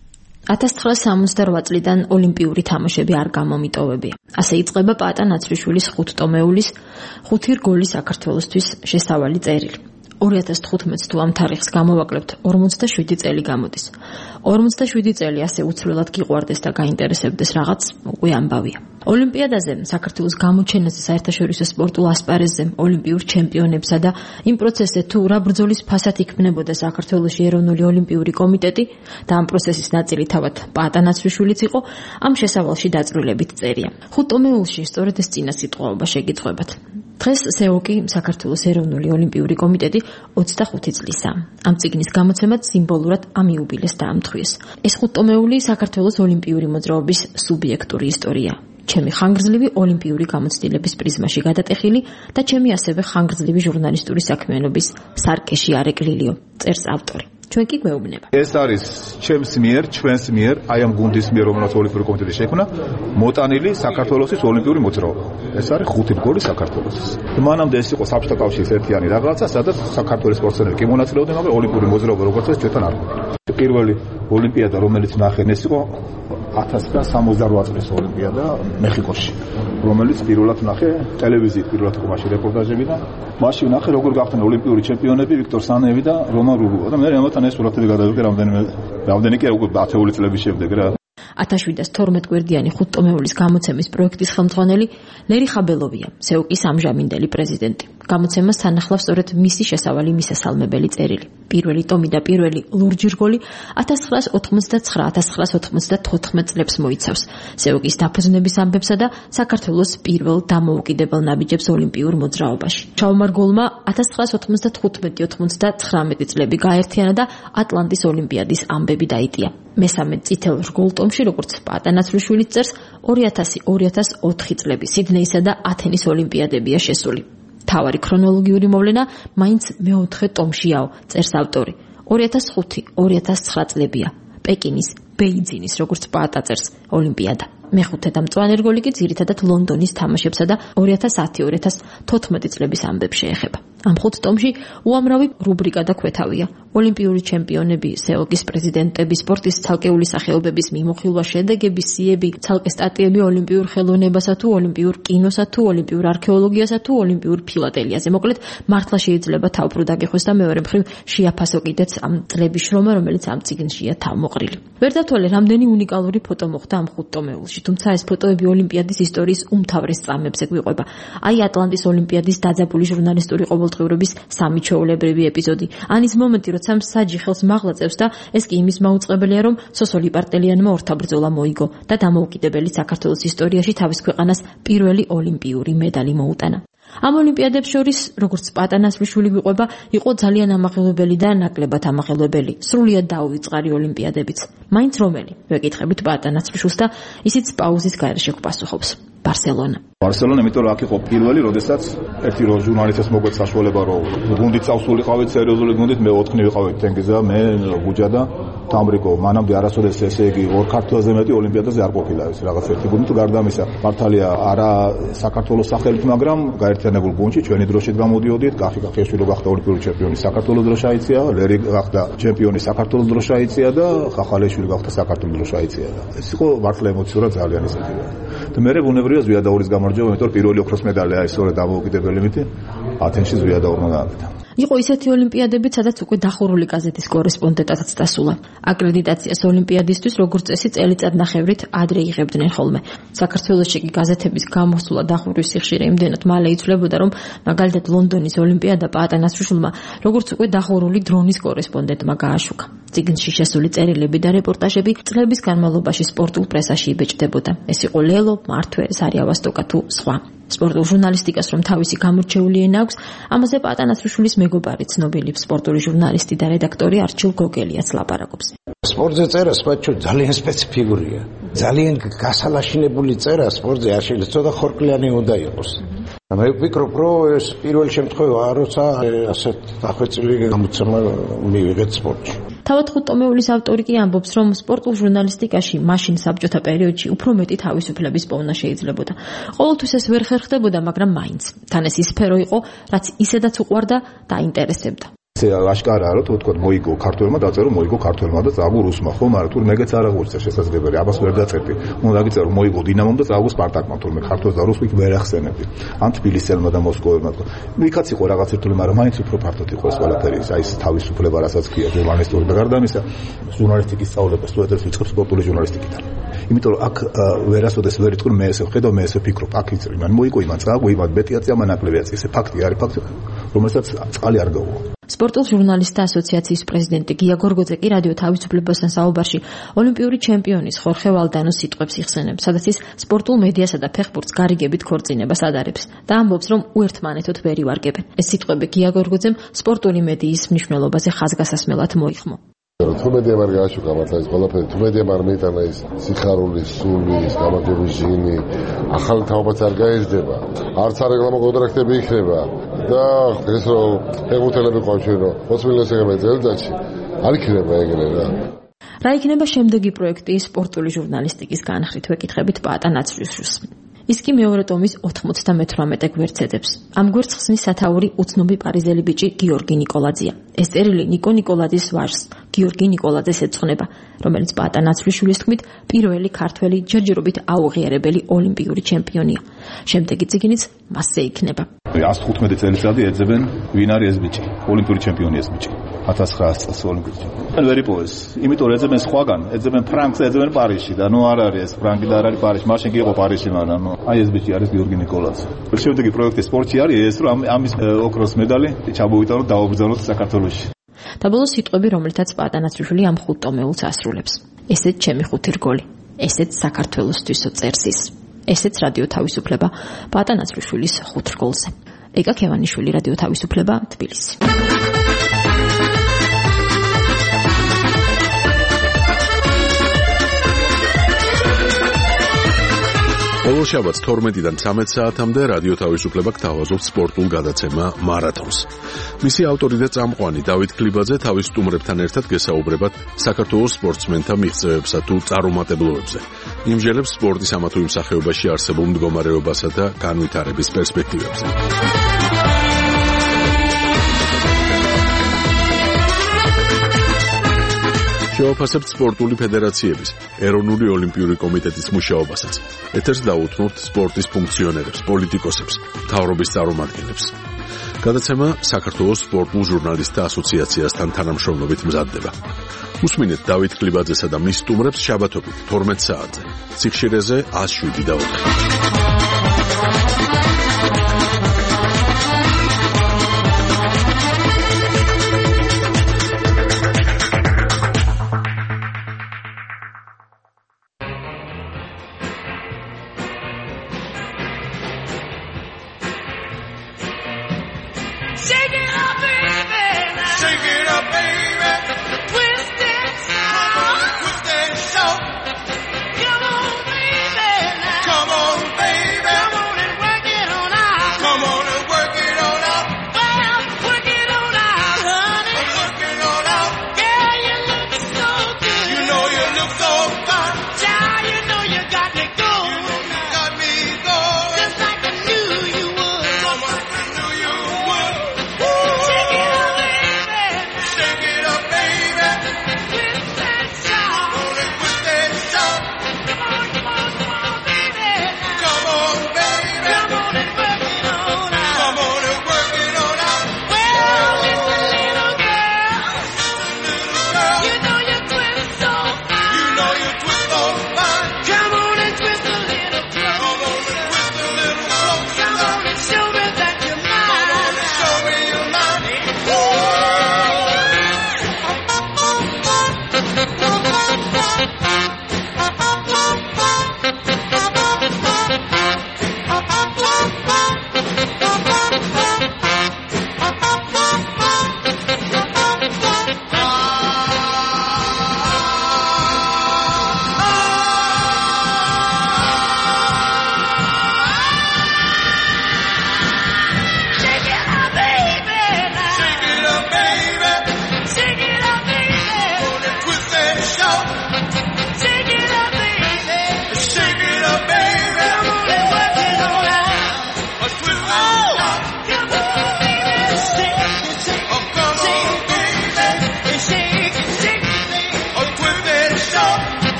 ათას ცხრაასი სამოცდარვა წლიდან ოლიმპიური თამაშები არ გამომიტოვებია. ასე იწყება პაატა ნაცვლიშვილის ხუთტომეულის ხუთი რგოლი საქართველოსთვის შესავალი წერილი. ორი ათას თხუთმეტს თუ ამ თარიღს გამოვაკლებთ, ორმოცდაშვიდი წელი გამოდის. ორმოცდაშვიდი წელი ასე უცვლელად გიყვარდეს და გაინტერესებდეს რაღაც, უკვე ამბავია. ოლიმპიადაზე, საქართველოს გამოჩენაზე, საერთაშორისო სპორტულ ასპარეზზე, ოლიმპიურ ჩემპიონებსა და იმ პროცესზე თუ რა ბრძოლის ფასად იქმნებოდა საქართველოს ეროვნული ოლიმპიური კომიტეტი და ამ პროცესის ნაწილი თავად პაატა ნაცვლიშვილიც იყო, ამ შესავალში დაწვრილებით წერია. ხუთტომეულში სწორედ ეს წინასიტყვაობა შეგიწყვებათ. დღეს სეოკი საქართველოს ეროვნული ოლიმპიური კომიტეტი ოცდახუთი წლისაა. ამ წიგნის გამოცემად სიმბოლურად ამ იუბილეს დაამთხვიეს. ეს ხუთტომეული საქართველოს ოლიმპიური მოძრაობის სუბიექტური ისტორია. ჩემი ხანგრძლივი ოლიმპიური გამოცდილების პრიზმაში გადატეხილი და ჩემი ასევე ხანგრძლივი ჟურნალისტური საქმიანობის სარკეში არეკლილიო, წერს ავტორი. ჩვენ კი გვეუბნება. ეს არის ჩემს მიერ, ჩვენს მიერ, აი ამ გუნდის მიერ, რომელსაც ოლიმპიური კომიტეტი შექმნა, მოტანილი საქართველოს ოლიმპიური მოძრაობა. ეს არის ხუთი რგოლი საქართველოს. მანამდე ეს იყო საბჭოთა კავშირის ერთიანი რაღაცა, სადაც საქართველოს სპორტსმენები კი მონაწილეობდნენ, მაგრამ ოლიმპიური მოძრაობა როგორც ეს ჩვენთან არ ყოფილა. პირველი ოლიმპიადა, რომელიც ნახენ, ეს იყო ათას ცხრაასი სამოცდარვა წლის ოლიმპიადა მეხიკოში, რომელიც პირველად ნახე ტელევიზიით, პირველად იყო მაშინ რეპორტაჟები და მაშინ ნახე როგორ გახდნენ ოლიმპიური ჩემპიონები ვიქტორ სანევი და რომან რუგუა და მე ამათთან ეს სურათები გადავიღე რამდენიმე რამდენი კი უკვე ათეული წლების შემდეგ რა. ათას შვიდას თორმეტ გვერდიანი ხუთტომეულის გამოცემის პროექტის ხელმძღვანელი ლერი ხაბელოვია, სეუკის ამჟამინდელი პრეზიდენტი. გამოცემას თანახლავს სწორედ მისი შესავალი მისასალმებელი წერილი. პირველი ტომი და პირველი ლურჯი რგოლი ათას ცხრაასი ოთხმოცდაცხრა ათას ცხრაასი ოთხმოცდათოთხმეტ წლებს მოიცავს. სეუკის დაფუძნების ამბებსა და საქართველოს პირველ დამოუკიდებელ ნაბიჯებს ოლიმპიურ მოძრაობაში. ჩაუმარგოლმა ათას ცხრაასი ოთხმოცდათხუთმეტი ოთხმოცდათხრამეტი წლები გაერთიანა და ატლანტის ოლიმპიადის ამბები დაიტია. მესამე წითელ რგოლ ტომში, როგორც პაატა ნაცვლიშვილიც წერს, ორი ათასი ორი ათას ოთხი წლები სიდნეისა და ათენის ოლიმპიადებია შესული. თავარი ქრონოლოგიური მოვლენა მაინც მეოთხე ტომშიაო, წერს ავტორი. ორი ათას ხუთი ორი ათას ცხრა წლებია. პეკინის, ბეიძინის, როგორც პაატა წერს, ოლიმპიადა. მეხუთე და მწვანე რგოლი კი ძირითადად ლონდონის თამაშებსა და ორი ათას ათი ორი ათას თოთხმეტი წლების ამბებს შეეხება. ამ ხუთ ტომში უამრავი რუბრიკა და ქვეთავია. ოლიმპიური ჩემპიონები, სეოკის პრეზიდენტები, სპორტის ცალკეული სახეობების მიმოხილვა, შედეგები, სიები, ცალკე სტატიები ოლიმპიურ ხელოვნებასა თუ ოლიმპიურ კინოსა თუ ოლიმპიურ არქეოლოგიასა თუ ოლიმპიურ ფილატელიაზე. მოკლედ, მართლა შეიძლება თავბრუ დაგეხოს და მეორე მხრივ შეაფასო კიდეც ამ წლების შრომა, რომელიც ამ წიგნშია თავმოყრილი. ვერ დავთვალე, რამდენი უნიკალური ფოტო მოხდა ამ ხუთ ტომეულში, თუმცა ეს ფოტოები ოლიმპიადის ისტორიის უმთავრეს წამებზე გვიყვება. აი ატლანტის ოლიმპიადის დაძაბული ჟურნალისტური ყოველდღიურობის სამი ჩვეულებრივი ეპიზოდი. ან ის მომენტი, როცა მსაჯი ხელს მაღლაწევს და ეს კი იმის მაუწყებელია, რომ სოსოლი პარტელიანმა ორთაბრძოლა მოიგო და დამოუკიდებელი საქართველოს ისტორიაში თავის ქვეყანას პირველი ოლიმპიური მედალი მოუტანა. ამ ოლიმპიადებს შორის, როგორც პაატა ნაცვლიშვილი გვიყვება, იყო ძალიან ამაღელვებელი და ნაკლებად ამაღელვებელი, სრულიად დაუვიწყარი ოლიმპიადებიც. მაინც რომელი? ვეკითხებით პაატა ნაცვლიშვილს და ისიც პაუზის გარეშე გვპასუხობს. ბარსელონა. ბარსელონა, იმიტომ რომ აქ იყო პირველი, როდესაც ერთი რო ჟურნალისტებს მოგვეც საშუალება, რომ გუნდით წავსულიყავით სერიოზული გუნდით, მე ოთხი ვიყავით თენგიზა, მე გუჯა და თამრიკო. მანამდე არასოდეს ესე იგი ორ ქართველზე მეტი ოლიმპიადაზე არ ყოფილა ეს რაღაც ერთი გუნდი თუ გარდა ამისა. მართალია არა საქართველოს სახელით, მაგრამ გაერთიანებულ გუნდში ჩვენი დროშით გამოდიოდით. კახი კახიაშვილი გახდა ოლიმპიური ჩემპიონი საქართველოს დროშა აიწია, ლერი გახდა ჩემპიონი საქართველოს დროშა აიწია და ხახალეშვილი გახდა საქართველოს დროშა აიწია. ეს იყო მართლა ემოციურად ძალიან ისეთი. და მე ბუნებრივია ზვიადაურის გამარჯვება, იმიტომ რომ პირველი ოქროს მედალია ეს სწორედ დამოუკიდებელი მითი ათენში ზვიადაურმა გააკეთა. იყო ისეთი ოლიმპიადებიც, სადაც უკვე დახურული გაზეთის კორესპონდენტადაც დასულა. აკრედიტაციას ოლიმპიადისთვის როგორც წესი წელიწად ნახევრით ადრე იღებდნენ ხოლმე. საქართველოში კი გაზეთების გამოსულა დახურვის სიხშირე იმდენად მალე იცვლებოდა, რომ მაგალითად ლონდონის ოლიმპიადა პაატა ნაცვლიშვილმა როგორც უკვე დახურული დრონის კორესპონდენტმა გააშუქა. წიგნში შესული წერილები და რეპორტაჟები წლების განმავლობაში სპორტულ პრესაში იბეჭდებოდა. ეს იყო ლელო, მართვე, სარიავასტოკა თუ სხვა. სპორტულ ჟურნალისტიკას რომ თავისი გამორჩეული ენა აქვს, ამაზე პაატა ნაცვლიშვილის მეგობარი, ცნობილი სპორტული ჟურნალისტი და რედაქტორი არჩილ გოგელიაც ლაპარაკობს. სპორტზე წერა სპეციალ ძალიან სპეციფიკურია. ძალიან გასალაშინებული წერა სპორტზე არ შეიძლება ცოტა ხორკლიანი უნდა იყოს. მე ვფიქრობ, რომ ეს პირველ შემთხვევა როცა ასეთ დახვეწილი გამოცემა მივიღეთ სპორტში. თავად ხუთტომეულის ავტორი კი ამბობს, რომ სპორტულ ჟურნალისტიკაში მაშინ საბჭოთა პერიოდში უფრო მეტი თავისუფლების პოვნა შეიძლებოდა. ყოველთვის ეს ვერ ხერხდებოდა, მაგრამ მაინც. თან ეს ის სფერო იყო, რაც ისედაც უყვარდა და აინტერესებდა. ისე აშკარაა რომ თქო მოიგო ქართველმა დაწერო მოიგო ქართველმა და წააგო რუსმა ხო მაგრამ თუ მეგეც არ აღუჩნდა შესაძლებელი აბას ვერ დაწერდი უნდა დაგიწერო მოიგო დინამომ და წააგო სპარტაკმა თურმე ქართველს და რუსს ვერ ახსენებდი ან თბილისელმა და მოსკოველმა თქო იქაც იყო რაღაც ერთული მაგრამ მაინც უფრო ფართოდ იყო ეს ყველაფერი აი ეს თავისუფლება რასაც ქვია ჟურნალისტური და გარდა ამისა ჟურნალისტიკის სწავლება სტუდენტებს ვიწყებს სპორტული ჟურნალისტიკიდან იმიტომ რომ აქ ვერასოდეს ვერ იტყვი მე ესე ხედავ მე ესე ფიქრობ აქ იწრი მან მოიგო იმან წააგო იმან ბეტიაცია მან ნაკლებიაცია ესე ფაქტი არის ფაქტი რომელსაც წყალი არ გაუვა სპორტულ ჟურნალისტთა ასოციაციის პრეზიდენტი გია გორგოძე კი რადიო თავისუფლებასთან საუბარში ოლიმპიური ჩემპიონის ხორხე ვალდანოს სიტყვებს იხსენებს, სადაც ის სპორტულ მედიასა და ფეხბურთს გარიგებით ქორწინებას ადარებს და ამბობს, რომ უერთმანეთოდ ვერ ივარგებენ. ეს სიტყვები გია გორგოძემ სპორტული მედიის მნიშვნელობაზე ხაზგასასმელად მოიხმო. თუ მედიამ არ გააშუქა მართლა ეს ყველაფერი, თუ მედიამ არ მეიტანა ეს სიხარულის, სულის, გამარჯვების ჟინი, ახალი თაობაც არ გაიზრდება, არც სარეკლამო კონტრაქტები იქნება და ეს რომ ფეხბურთელები ყავშენ რომ ოცი მილიონს ეკავენ წელიწადში, არ იქნება ეგრე რა. რა იქნება შემდეგი პროექტი სპორტული ჟურნალისტიკის განხრით ვეკითხებით პაატა ნაცვლიშვილს. ის კი მეორე ტომის ოთხმოცდამეთვრამეტე გვერდს ეძებს. ამ გვერდს ხსნის სათაური უცნობი პარიზელი ბიჭი გიორგი ნიკოლაძეა. ეს წერილი ნიკო ნიკოლაძის ვაჟს, გიორგი ნიკოლაძეს ეძღვნება, რომელიც პაატა ნაცვლიშვილის თქმით პირველი ქართველი ჯერჯერობით აუღიარებელი ოლიმპიური ჩემპიონია. შემდეგი წიგნიც მასზე იქნება. ას თხუთმეტი წელიწადი ეძებენ ვინ არის ეს ბიჭი, ოლიმპიური ჩემპიონია ეს ბიჭი. ათას ცხრაას წელს ოლიმპიური ჩემპიონი. ვერ იპოვეს, იმიტომ რომ ეძებენ სხვაგან, ეძებენ ფრანკს, ეძებენ პარიზში და ნუ არ არის ეს ფრანკი და არ არის პარიზში, მაშინ კი იყო პარიზში, მაგრამ ნუ აი ეს ბიჭი არის გიორგი ნიკოლაძე. შემდეგი პროექტი სპორტში არის ეს, რომ ამის ოქროს medali ჩამოვიტანოთ დაუბრძანოთ საქართველოში. და ბოლოს სიტყვები, რომელთაც პაატა ნაცვლიშვილი ამ ხუთ ტომეულს ასრულებს. ესეც ჩემი ხუთი რგოლი, ესეც საქართველოსთვისო წერს ის. ესეც რადიო თავისუფლება პაატა ნაცვლიშვილის ხუთ რგოლზე. ეკა ქევანიშვილი, რადიო თავისუფლება, თბილისი. ყოველ შაბათს თორმეტიდან ცამეტ საათამდე რადიო თავისუფლება გთავაზობს სპორტულ გადაცემა მარათონს. მისი ავტორი და წამყვანი დავით ქლიბაძე თავის სტუმრებთან ერთად გესაუბრებათ საქართველოს სპორტსმენთა მიღწევებსა თუ წარუმატებლობებზე. იმჟელებს სპორტის ამა თუ იმ სახეობაში არსებულ მდგომარეობასა და განვითარების პერსპექტივებზე. შევაფასებთ სპორტული ფედერაციების, ეროვნული ოლიმპიური კომიტეტის მუშაობასაც. ეთერს დაუთმობთ სპორტის ფუნქციონერებს, პოლიტიკოსებს, მთავრობის წარმომადგენლებს. გადაცემა საქართველოს სპორტულ ჟურნალისტთა ასოციაციასთან თანამშრომლობით მზადდება. უსმინეთ დავით ქლიბაძესა და მის სტუმრებს შაბათობით თორმეტ საათზე. ციხშირეზე ას შვიდი და ოთხი. Come on, baby.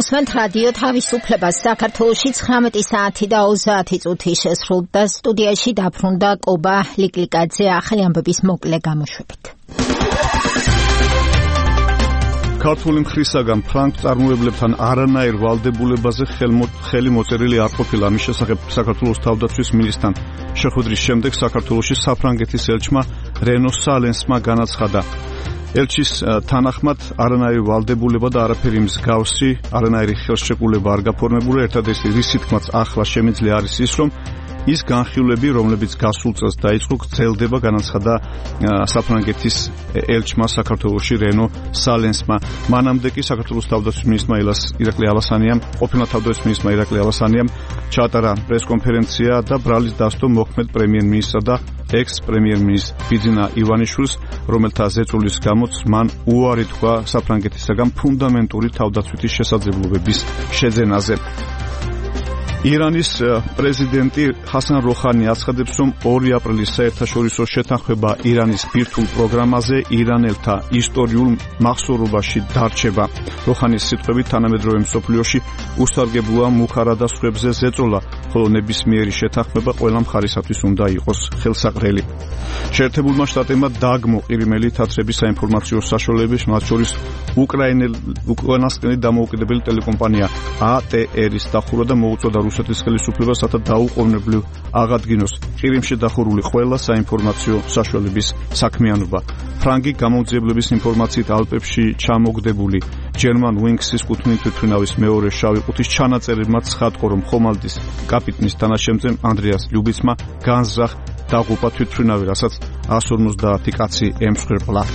უსმენთ რადიო თავისუფლებას. საქართველოში ცხრამეტი საათი და ოცდაათი წუთი შესრულდა. სტუდიაში დაბრუნდა კობა ლიკლიკაძე ახალი ამბების მოკლე გამოშვებით. ქართული მხრისაგან ფრანგ წარმოებლებთან არანაირ ვალდებულებაზე ხელი მოწერილი არ ყოფილა. ამის შესახებ საქართველოს თავდაცვის მინისტრთან შეხვედრის შემდეგ საქართველოში საფრანგეთის ელჩმა რენო სალენსმა განაცხადა. ელჩის თანახმად არანაირი ვალდებულება და არაფერი მსგავსი არანაირი ხელშეკრულება არ გაფორმებულა. ერთადერთი რის თქმაც ახლა შემიძლია არის ის, რომ ის განხილვები, რომლებიც გასულ წელს დაიწყო, გრძელდება, განაცხადა საფრანგეთის ელჩმა საქართველოში რენო სალენსმა. მანამდე კი საქართველოს თავდაცვის მინისტრმა ირაკლი ალასანიამ, ყოფილმა თავდაცვის მინისტრმა ირაკლი ალასანიამ ჩაატარა პრესკონფერენცია და ბრალის დასტო მოქმედ პრემიერ-მინისტრსა და ექს-პრემიერ-მინისტრ ბიძინა ივანიშვილს, რომელთა ზეწოლის გამოც მან უარი თქვა საფრანგეთისაგან ფუნდამენტური თავდაცვითი შესაძლებლობების შეძენაზე. ირანის პრეზიდენტი ჰასან როხანი აცხადებს, რომ ორი აპრილის საერთაშორისო შეთანხმება ირანის ბირთვულ პროგრამაზე ირანელთა ისტორიულ მახსოვრობაში დარჩება. როხანის სიტყვებით, თანამედროვე მსოფლიოში უსარგებლოა მუხარა და სხვებზე ზეწოლა, ხოლო ნებისმიერი შეთანხმება ყველა მხარისათვის უნდა იყოს ხელსაყრელი. შეერთებულმა შტატებმა დააგმო ყირიმელი თათრების საინფორმაციო საშუალებებს, მათ შორის უკრაინასკენი დამოუკიდებელი ტელეკომპანია ა ტე ერის დახურვა და მოუწოდა რუსეთის ხელისუფლებას, რათა დაუყოვნებლივ აღადგინოს ყირიმში დახურული ყველა საინფორმაციო საშუალების საქმიანობა. ფრანგი გამოძიებლების ინფორმაციით ალპებში ჩამოგდებული ჯერმან ვინგსის კუთვნილი თვითმფრინავის მეორე შავი ყუთის ჩანაწერებმა ცხადყო, რომ ხომალდის კაპიტნის თანაშემწემ ანდრეას ლიუბიცმა განზრახ დაღუპა თვითმფრინავი, რასაც εκατს ორმოცდაათი კაცი ემსხვერპლა.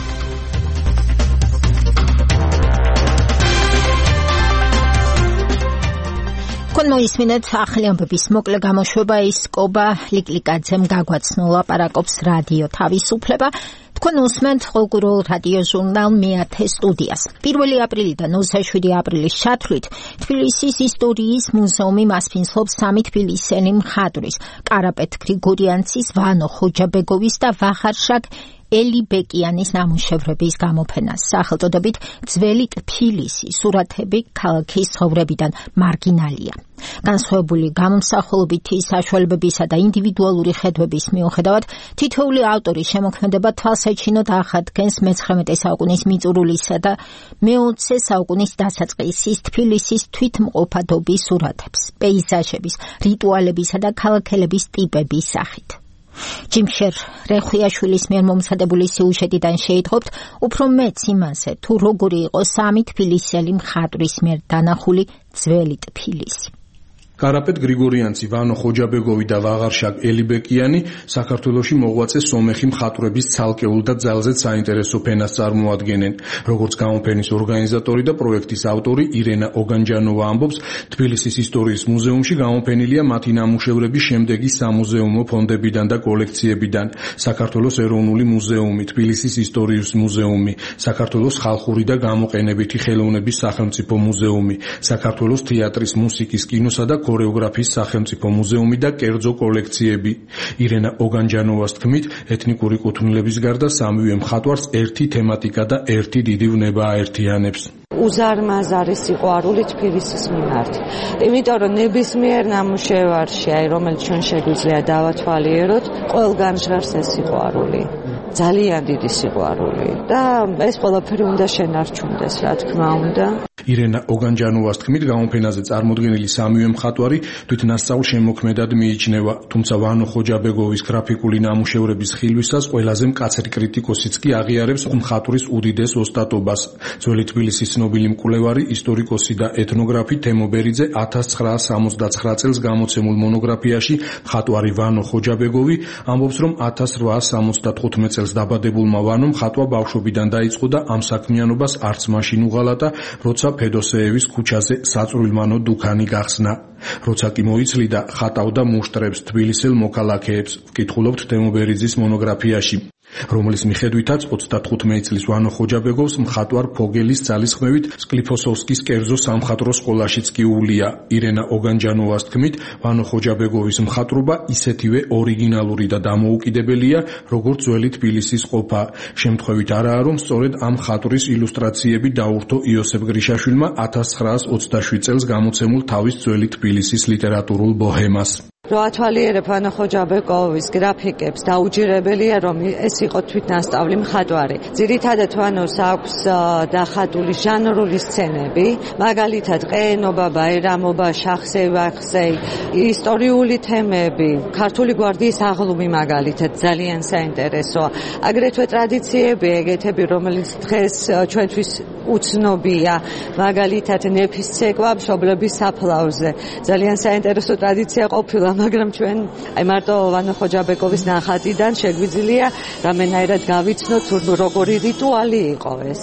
თქვენ მოისმინეთ ახალი ამბების მოკლე გამოშვება. ის კობა ლიკლიკაძემ გაგვაცნულა, პარაკობს რადიო თავისუფლება. თქვენ უსმენთ ყოველკვირეულ რადიო ჟურნალ მეათე სტუდიას. პირველი აპრილიდან ოცდაშვიდი აპრილის ჩათვლით თბილისის ისტორიის მუზეუმი მასპინძლობს სამი თბილისელი მხატვრის, კარაპეტ გრიგორიანცის, ვანო ხოჯაბეგოვის და ვახარშაკ ელიბეკიანის ნამუშევრების გამოფენას სახელწოდებით ძველი თბილისი, სურათები ქალაქის ცხოვრებიდან მარგინალია. განსხვავებული გამომსახველობითი საშუალებებისა და ინდივიდუალური ხედვების მიუხედავად, თითოეული ავტორის შემოქმედება თვალსაჩინოდ ახადგენს მეცხრამეტე საუკუნის მიწურულისა და მეოცე საუკუნის დასაწყისის თბილისის თვითმყოფადობის სურათებს, პეიზაჟების, რიტუალებისა და ქალაქელების ტიპების სახით. ჯიმშერ რეხვიაშვილის მიერ მომზადებული სიუჟეტიდან შეიტყობთ უფრო მეც იმაზე, თუ როგორი იყო სამი თბილისელი მხატვრის მიერ დანახული ძველი თბილისი. კარაპეტ გრიგორიანცი, ვანო ხოჯაბეგოვი და ვაღარშაკ ელიბეკიანი საქართველოში მოღვაწე სომეხი მხატვრების ცალკეულ და ძალზედ საინტერესო ფენას წარმოადგენენ. როგორც გამოფენის ორგანიზატორი და პროექტის ავტორი ირენა ოგანჯანოვა ამბობს, თბილისის ისტორიის მუზეუმში გამოფენილია მათი ნამუშევრები შემდეგი სამუზეუმო ფონდებიდან და კოლექციებიდან: საქართველოს ეროვნული მუზეუმი, თბილისის ისტორიის მუზეუმი, საქართველოს ხალხური და გამოყენებითი ხელოვნების სახელმწიფო მუზეუმი, საქართველოს თეატრის, მუსიკის, კინოსა და ქორეოგრაფიის სახელმწიფო მუზეუმი და კერძო კოლექციები. ირენა ოგანჯანოვას თქმით, ეთნიკური კუთვნილების გარდა სამივე მხატვარს ერთი თემატიკა და ერთი დიდი ვნება აერთიანებს. უზარმაზარი სიყვარული თბილისის მიმართ. იმიტომ რომ ნებისმიერ ნამუშევარში, აი რომელიც ჩვენ შეგვიძლია დავათვალიეროთ, ყველგან ჟღერს ეს სიყვარული. ძალიან დიდი სიყვარული და ეს ყველაფერი უნდა შენარჩუნდეს, რა თქმა უნდა. ირენა ოგანჯანოვას თქმით, გამოფენაზე წარმოდგენილი სამივე მხატვარი თვითნასწავლ შემოქმედად მიიჩნევა, თუმცა ვანო ხოჯაბეგოვის გრაფიკული ნამუშევრების ხილვისას ყველაზე მკაცრი კრიტიკოსიც კი აღიარებს მხატვრის უდიდეს ოსტატობას. ძველი თბილისის ცნობილი მკვლევარი, ისტორიკოსი და ეთნოგრაფი თემო ბერიძე ათას ცხრაას სამოცდაცხრა წელს გამოცემულ მონოგრაფიაში მხატვარი ვანო ხოჯაბეგოვი ამბობს, რომ ათას რვაას სამოცდათხუთმეტ წელს დაბადებულმა ვანომ ხატვა ბავშვობიდან დაიწყო და ამ საქმიანობას არც მაშინ უღალატა, როცა ფედოსეევის ქუჩაზე საწვრილმანო დუქანი გახსნა. როცა კი მოიცლიდა, ხატავდა მუშტრებს, თბილისელ მოქალაქეებს, ვკითხულობთ თემო ბერიძის მონოგრაფიაში. რომლის მიხედვითაც ოცდათხუთმეტი წლის ვანო ხოჯაბეგოვს მხატვარ ფოგელის ძალისხმევით სკლიფოსოვსკის კერძო სამხატვრო სკოლაშიც კი ულია. ირენა ოგანჯანოვას თქმით, ვანო ხოჯაბეგოვის მხატვრობა ისეთივე ორიგინალური და დამოუკიდებელია, როგორც ძველი თბილისის ყოფა. შემთხვევით არაა, რომ სწორედ ამ მხატვრის ილუსტრაციები დაურთო იოსებ გრიშაშვილმა ათას ცხრაას ოცდაშვიდ წელს გამოცემულ თავის ძველი თბილისის ლიტერატურულ ბოჰემას. რო ათვალიერებ ვანო ხოჯაბეკოვის გრაფიკებს დაუჯერებელია, რომ ეს იყო თვითნასწავლი მხატვარი. ძირითადად ვანოს აქვს დახატული ჟანრული სცენები, მაგალითად ყეენობა, ბაირამობა, შახსევახსე, ისტორიული თემები, ქართული გვარდიის აღლუმი მაგალითად ძალიან საინტერესოა. აგრეთვე ტრადიციები, ეგეთები, რომელიც დღეს ჩვენთვის უცნობია, მაგალითად ნეფის ცეკვა მშობლების საფლავზე. ძალიან საინტერესო ტრადიცია ყოფილა, მაგრამ ჩვენ აი მარტო ვანო ხოჯაბეკოვის ნახატიდან შეგვიძლია რამენაირად გავიცნოთ, როგორი რიტუალი იყო ეს.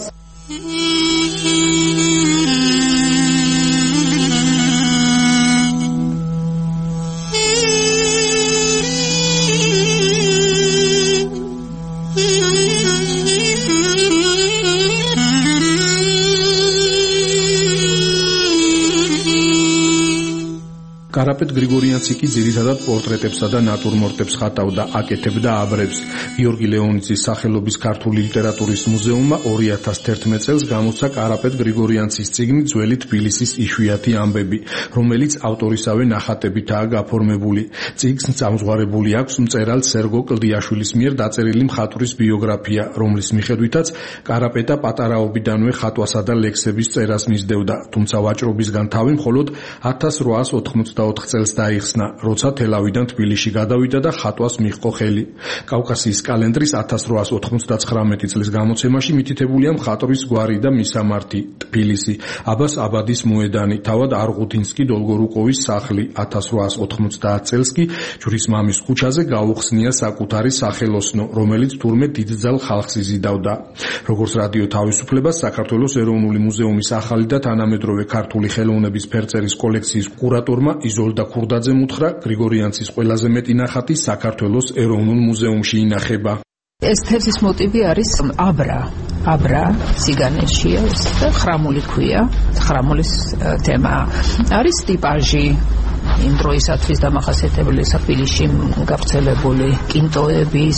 კარაპეტ გრიგორიანცი კი ძირითადად პორტრეტებსა და ნატურმორტებს ხატავდა, აკეთებდა აბრებს. გიორგი ლეონიძის სახელობის ქართული ლიტერატურის მუზეუმმა ორი ათას თერთმეტ წელს გამოსცა კარაპეტ გრიგორიანცის წიგნი ძველი თბილისის იშვიათი ამბები, რომელიც ავტორისავე ნახატებითაა გაფორმებული. წიგნს წამზღარებული აქვს მწერალ სერგო კლდიაშვილის მიერ დაწერილი მხატვრის ბიოგრაფია, რომლის მიხედვითაც კარაპეტა პატარაობიდანვე ხატვასა და ლექსების წერას მისდევდა, თუმცა ვაჭრობისგან თავი მხოლოდ ათას რვაას ოთხმოცდაოთხ წელს დაიხსნა, როცა თელავიდან თბილისში გადავიდა და ხატვას მიჰყო ხელი. კავკასიის კალენდრის ათას რვაას ოთხმოცდაცხრამეტი წლის გამოცემაში მითითებულია მხატვრის გვარი და მისამართი, თბილისი, აბას აბადის მოედანი, თავად არღუთინსკი დოლგორუკოვის სახლი. ათას რვაას ოთხმოცდაათ წელს კი ჯვრის მამის ქუჩაზე გაუხსნია საკუთარი სახელოსნო, რომელიც თურმე დიდძალ ხალხს იზიდავდა. როგორც რადიო თავისუფლებას, საქართველოს ეროვნული მუზეუმის ახალი და თანამედროვე ქართული ხელოვნების ფერწერის კოლექციის კურატორმა იზოლდა ქურდაძემ უთხრა, გრიგორიანცის ყველაზე მეტი ნახატი საქართველოს ეროვნულ მუზეუმში ინახება. ეს თევზის მოტივი არის აბრა. აბრა ციგანეთშია და ხრამული ქვია, ხრამულის თემა. არის ტიპაჟი იმ დროისათვის დამახასიათებელი თბილისში გავრცელებული კინტოების,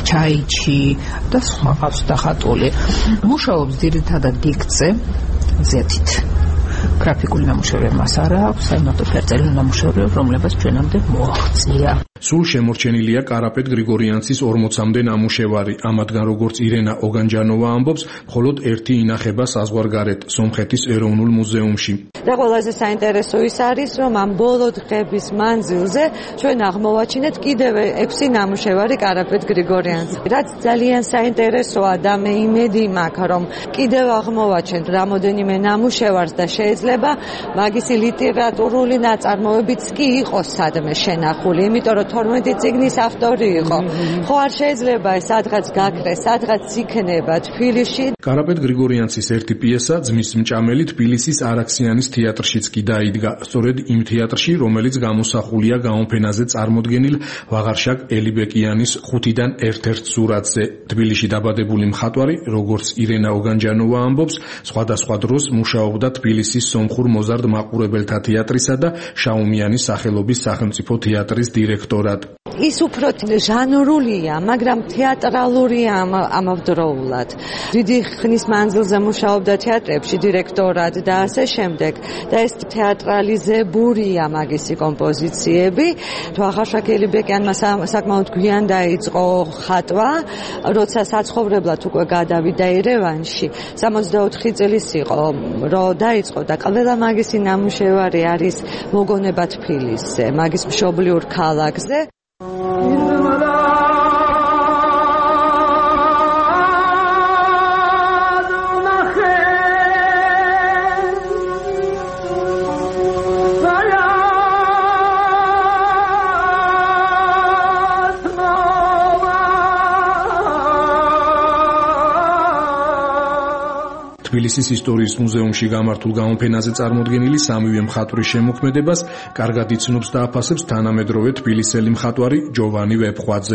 ჩაიჩი და სხვა დახატული. მუშაობს ძირითადად გიგზე, ზეთით. გრაფიკული ნამუშევრები მას არ აქვს, საიმედო ფერწერული ნამუშევრები, რომლებსაც ჩვენამდე მოაღწია. სულ შემორჩენილია კარაპეტ გრიგორიანცის ორმოცამდე ნამუშევარი, ამათგან როგორც ირენა ოგანჯანოვა ამბობს, მხოლოდ ერთი ინახება საზღვარგარეთ, სომხეთის ეროვნულ მუზეუმში. და ყველაზე საინტერესო ის არის, რომ ამ ბოლო დღების მანძილზე ჩვენ აღმოვაჩინეთ კიდევ ექვსი ნამუშევარი კარაპეტ გრიგორიანცის. რაც ძალიან საინტერესოა და მე იმედი მაქვს, რომ კიდევ აღმოვაჩენთ რამოდენიმე ნამუშევარს და შეიძლება მაგისი ლიტერატურული ნაწარმოებიც კი იყოს სადმე შენახული, იმიტომ რომ თორმეტი წიგნის ავტორი იყო. ხო არ შეიძლება ეს სადღაც გაქრეს, სადღაც იქნება თბილისში. კარაპეტ გრიგორიანცის ერთი პიესა ძმის მჭამელი თბილისის არაქსიანის თეატრშიც კი დაიდგა, სწორედ იმ თეატრში, რომელიც გამოსახულია გამოფენაზე წარმოდგენილ ვაღარშაკ ელიბეკიანის ხუთიდან ერთ-ერთ სურათზე. თბილისში დაბადებული მხატვარი, როგორც ირენა ოგანჯანოვა ამბობს, სხვადასხვა დროს მუშაობდა თბილისის სომხურ მოზარდ მაყურებელთა თეატრისა და შაუმიანის სახელობის სახელმწიფო თეატრის დირექტორად. ის უფრო ჟანრულია, მაგრამ თეატრალურია ამავდროულად. დიდი ხნის მანძილზე მუშაობდა თეატრებში დირექტორად და ასე შემდეგ. და ეს თეატრალიზებულია მაგისი კომპოზიციები. ვაღარშაკ ელიბეკიანმა საკმაოდ გვიან დაიწყო ხატვა, როცა საცხოვრებლად უკვე გადავიდა ერევანში. სამოცდაოთხი წლის იყო, რომ დაიწყო და ყველა მაგისი ნამუშევარი არის მოგონება თბილისზე, მაგის მშობლიურ ქალაქზე. თბილისის ისტორიის მუზეუმში გამართულ გამოფენაზე წარმოდგენილი სამივე მხატვრის შემოქმედებას კარგად იცნობს და აფასებს თანამედროვე თბილისელი მხატვარი ჯოვანი ვეფხვაძე.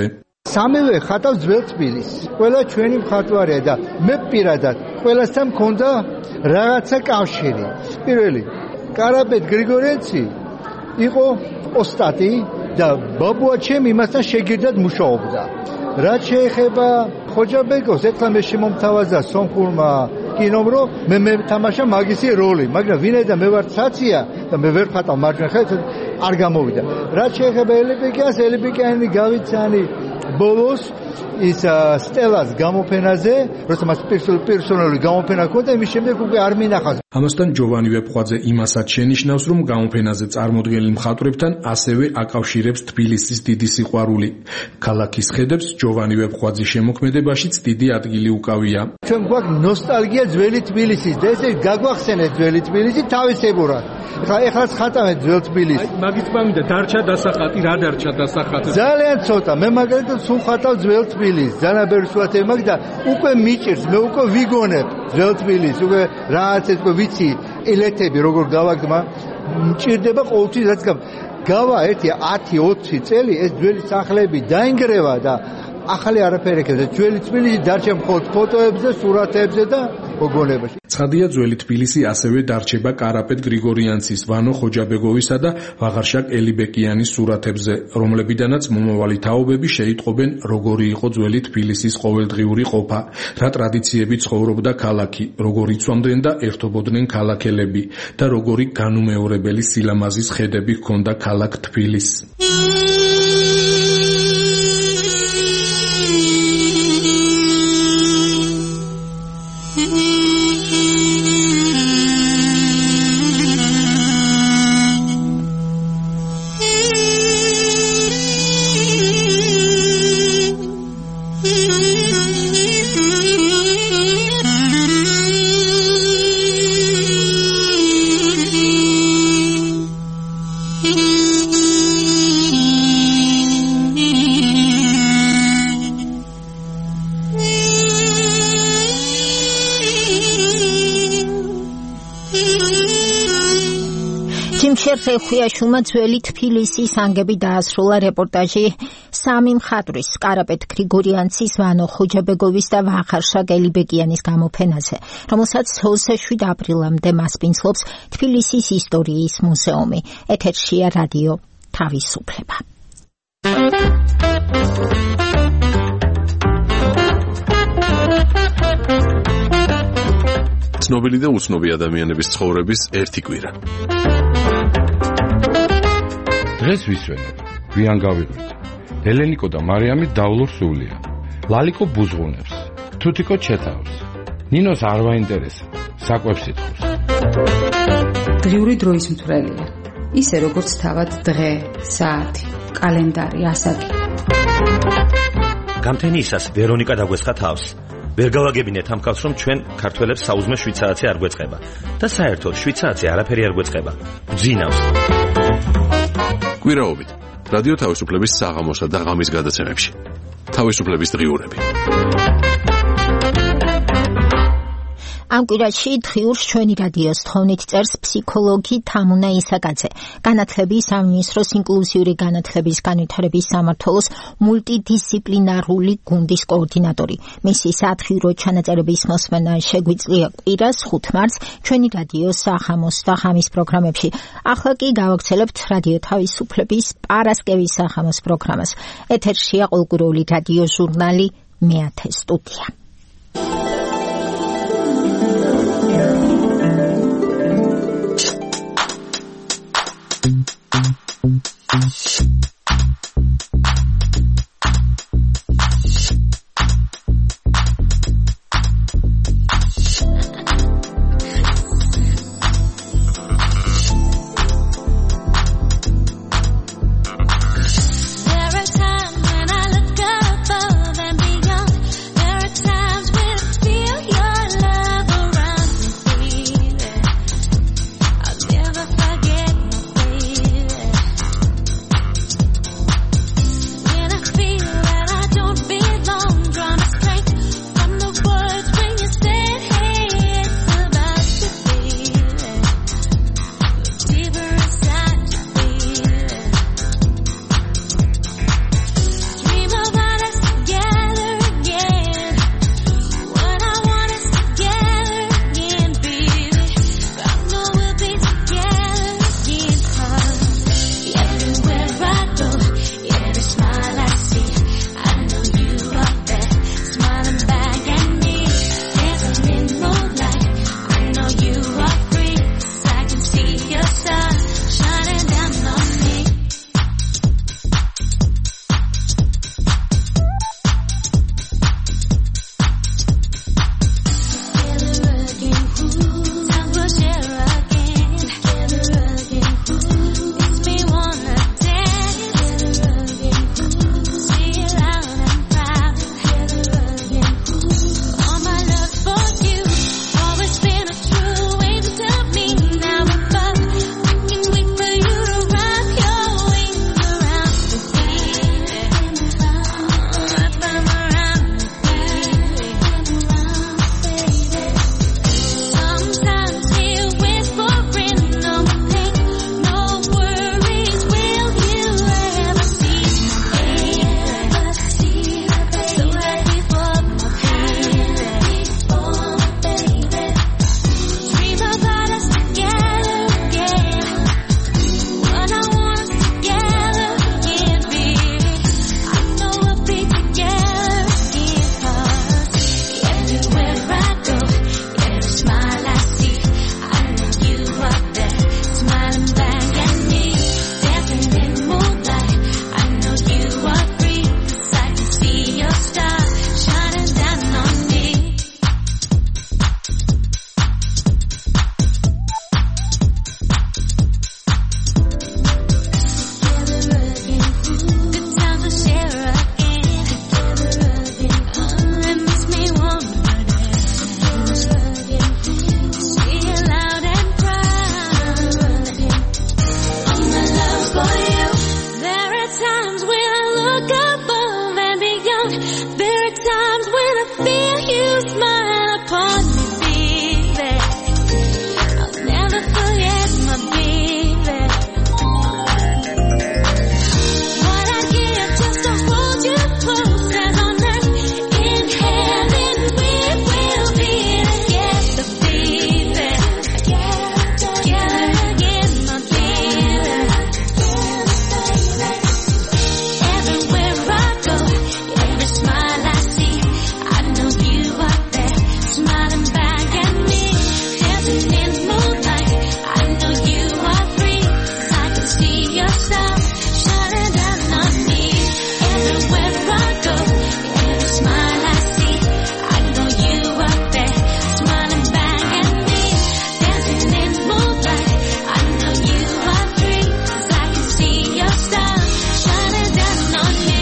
სამივე ხატავს ძველ თბილისს. ყველა ჩვენი მხატვარია და მე პირადად ყველასთან მქონდა რაღაცა კავშირი. პირველი კარაპეტ გრიგორიენცი იყო ოსტატი და ბაბუა ჩემი იმასთან შეგირდად მუშაობდა. რაც შეეხება ხოჯაბეკოს, ეხლა მე შემომთავაზა სომხურმა კინომ, რომ მე მე თამაშა მაგისი როლი, მაგრამ ვინაიდან მე ვარ ცაცია და მე ვერ ხატავ მარჯვენა ხელით, არ გამოვიდა. რაც შეეხება ელიბეკიანს, ელიბეკიანი გავიცანი ბოლოს ის სტელას გამოფენაზე, როცა მას პერსონალური გამოფენა ჰქონდა, იმის შემდეგ უკვე არ მინახავს. ამასთან ჯოვანი ვეფხვაძე იმასაც შენიშნავს, რომ გამოფენაზე წარმოდგენილ მხატვრებთან ასევე აკავშირებს თბილისის დიდი სიყვარული. ქალაქის ხედებს ჯოვანი ვეფხვაძის შემოქმედებაშიც დიდი ადგილი უკავია. ჩვენ გვაქვს ნოსტალგია ძველი თბილისის და ესე გაგვახსენეთ ძველი თბილისი თავისებურად. ეხლა ეხლაც ხატავენ ძველ თბილისს. მაგის პამიდა დარჩა დასახატი, რა დარჩა დასახატი? ძალიან ცოტა. მე მაგალითად სულ ხატავ ძველ თბილისს. ძალიან ბევრი სურათები მაქვს და უკვე მიჭირს, მე უკვე ვიგონებ ძველ თბილისს. უკვე რაღაც ეს უკვე ვიცი ელეთები როგორ გავაგდმა, მჭირდება ყოველთვის რაც გავა ერთი ათი ოცი წელი ეს ძველი სახლები დაინგრევა და ახალი არაფერი ექნება. ძველი თბილისი დარჩა მხოლოდ ფოტოებზე, სურათებზე და მოგონებაში. ცხადია, ძველი თბილისი ასევე დარჩება კარაპეტ გრიგორიანცის, ვანო ხოჯაბეგოვისა და ვაღარშაკ ელიბეკიანის სურათებზე, რომლებიდანაც მომავალი თაობები შეიტყობენ, როგორი იყო ძველი თბილისის ყოველდღიური ყოფა, რა ტრადიციები ცხოვრობდა ქალაქი, როგორ იცვამდნენ და ერთობოდნენ ქალაქელები და როგორი განუმეორებელი სილამაზის ხედები ჰქონდა ქალაქ თბილისს. ხუიაშვილმა ძველი თბილისის ანგები დაასრულა რეპორტაჟი სამი მხატვრის კარაპეტ გრიგორიანცის, ვანო ხოჯაბეგოვის და ვაღარშაკ ელიბეკიანის გამოფენაზე, რომელსაც ოცდაშვიდ აპრილამდე მასპინძლობს თბილისის ისტორიის მუზეუმი. ეთერშია რადიო თავისუფლება. ცნობილი და უცნობი ადამიანების ცხოვრების ერთი კვირა. დღეს ვისვენებ, გვიან გავიღვით. ელენიკო და მარიამი დავლურ სულია. ლალიკო ბუზღუნებს, თუთიკო ჩეთავს. ნინოს არ ვაინტერესებს, საკვებს ითხოვს. დღიური დროის მთვრელია. ისე როგორც თავად დღე, საათი, კალენდარი, ასაკი. გამთენიისას ვერონიკა დაგვესხა თავს. ვერ გავაგებინეთ ამ ხალხს, რომ ჩვენ ქართველებს საუზმე შვიცარაცი არ გვეწყება და საერთოდ შვიცარაცი არაფერი არ გვეწყება. გძინავს. კვირაობით რადიო თავისუფლების საღამოსა და ღამის გადაცემებში. თავისუფლების დღიურები. ამ კვირაში დღიურს ჩვენი რადიოს თხოვნით წერს ფსიქოლოგი თამუნა ისაკაძე, განათლების სამინისტროს ინკლუზიური განათლების განვითარების სამმართველოს მულტიდისციპლინარული გუნდის კოორდინატორი. მისი სათხიურო ჩანაწერების მოსმენა შეგვიძლია კვირას ხუთ მარტს ჩვენი რადიოს სახამოს და ღამის პროგრამებში. ახლა კი გავაგრძელებთ რადიო თავისუფლების პარასკევის სახამოს პროგრამას. ეთერშია ყოველკვირეული რადიო ჟურნალი მეათე სტუდია. There are times when I look above and beyond. There are times There are times when I feel you smile upon me, baby. I'll never forget my baby. What I'd give just to hold you close as on earth in heaven we will be together, baby. Together again, my baby. Everywhere I go, every smile I see, I know you are there, smiling back at me. Dancing in moonlight, I know you are free, 'cause I can see your stars shining down on me. Everywhere I go, every smile I see, I know you are there, smiling back at me. Dancing in moonlight, I know you are free, 'cause I can see your stars shining down on me.